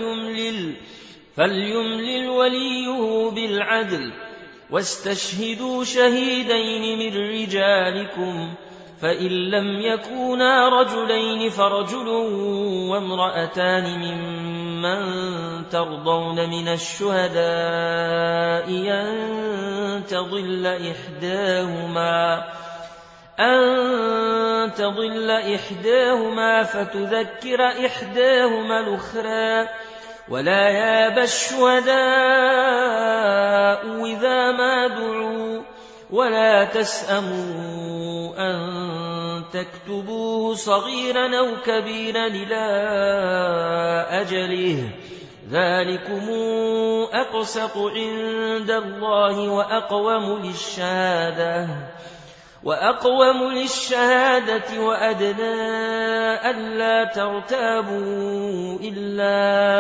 فليملل وليه بالعدل واستشهدوا شهيدين من رجالكم فإن لم يكونا رجلين فرجل وامرأتان ممن ترضون من الشهداء أن تضل إحداهما فتذكر إحداهما الأخرى ولا ياب الشهداء إذا ما دعوا ولا تسأموا أن تكتبوه صغيرا أو كبيرا إلى أجله ذلكم أقسط عند الله وأقوم للشهادة وأدنى ألا ترتابوا إلا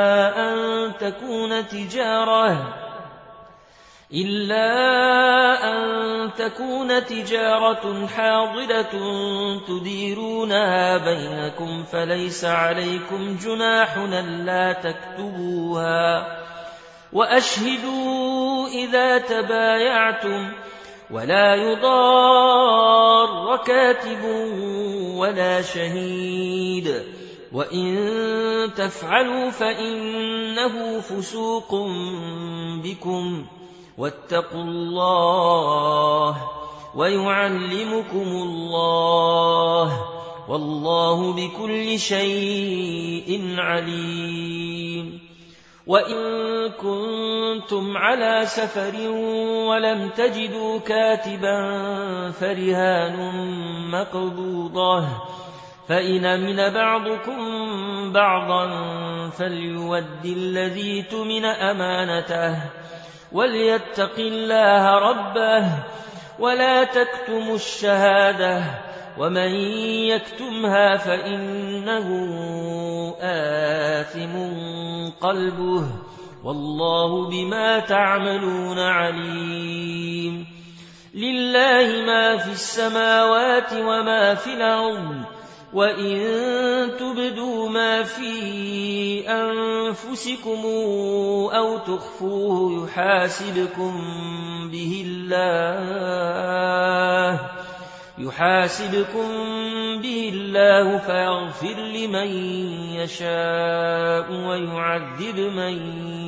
أن تكون تجارة حاضرة تديرونها بينكم فليس عليكم جناح ألا تكتبوها وأشهدوا إذا تبايعتم ولا يضار كاتب ولا شهيد وإن تفعلوا فإنه فسوق بكم واتقوا الله ويعلمكم الله والله بكل شيء عليم وإن كنتم على سفر ولم تجدوا كاتبا فرهان مقبوضة فإن أمن بعضكم بعضا فليؤد الذي اؤتمن أمانته وليتق الله ربه ولا تكتموا الشهادة ومن يكتمها فإنه آثم قلبه والله بما تعملون عليم لله ما في السماوات وما في الأرض وإن تبدوا ما في أنفسكم أو تخفوه يحاسبكم به الله فيغفر لمن يشاء ويعذب من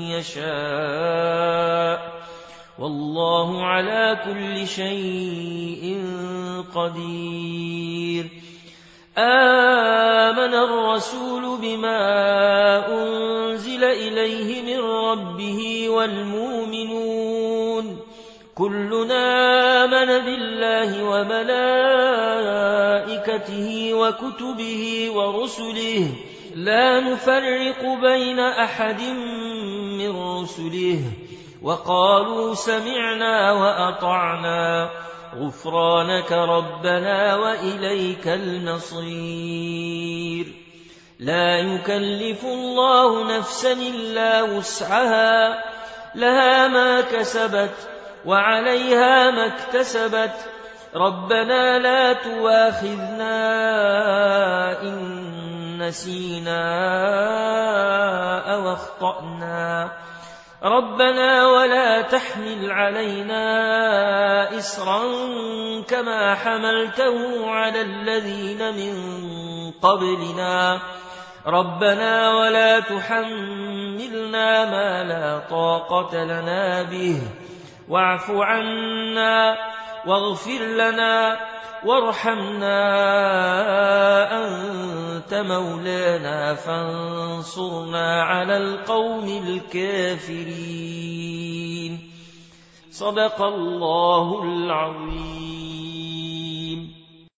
يشاء والله على كل شيء قدير آمن الرسول بما أنزل إليه من ربه والمؤمنون كلنا آمن بالله وملائكته وكتبه ورسله لا نفرق بين أحد من رسله وقالوا سمعنا وأطعنا غفرانك ربنا وإليك المصير لا يكلف الله نفسا إلا وسعها لها ما كسبت وعليها ما اكتسبت ربنا لا تواخذنا إن نسينا أو أخطأنا ربنا ولا تحمل علينا إصرا كما حملته على الذين من قبلنا ربنا ولا تحملنا ما لا طاقة لنا به واعف عنا واغفر لنا وارحمنا أنت مولانا فانصرنا على القوم الكافرين صدق الله العظيم.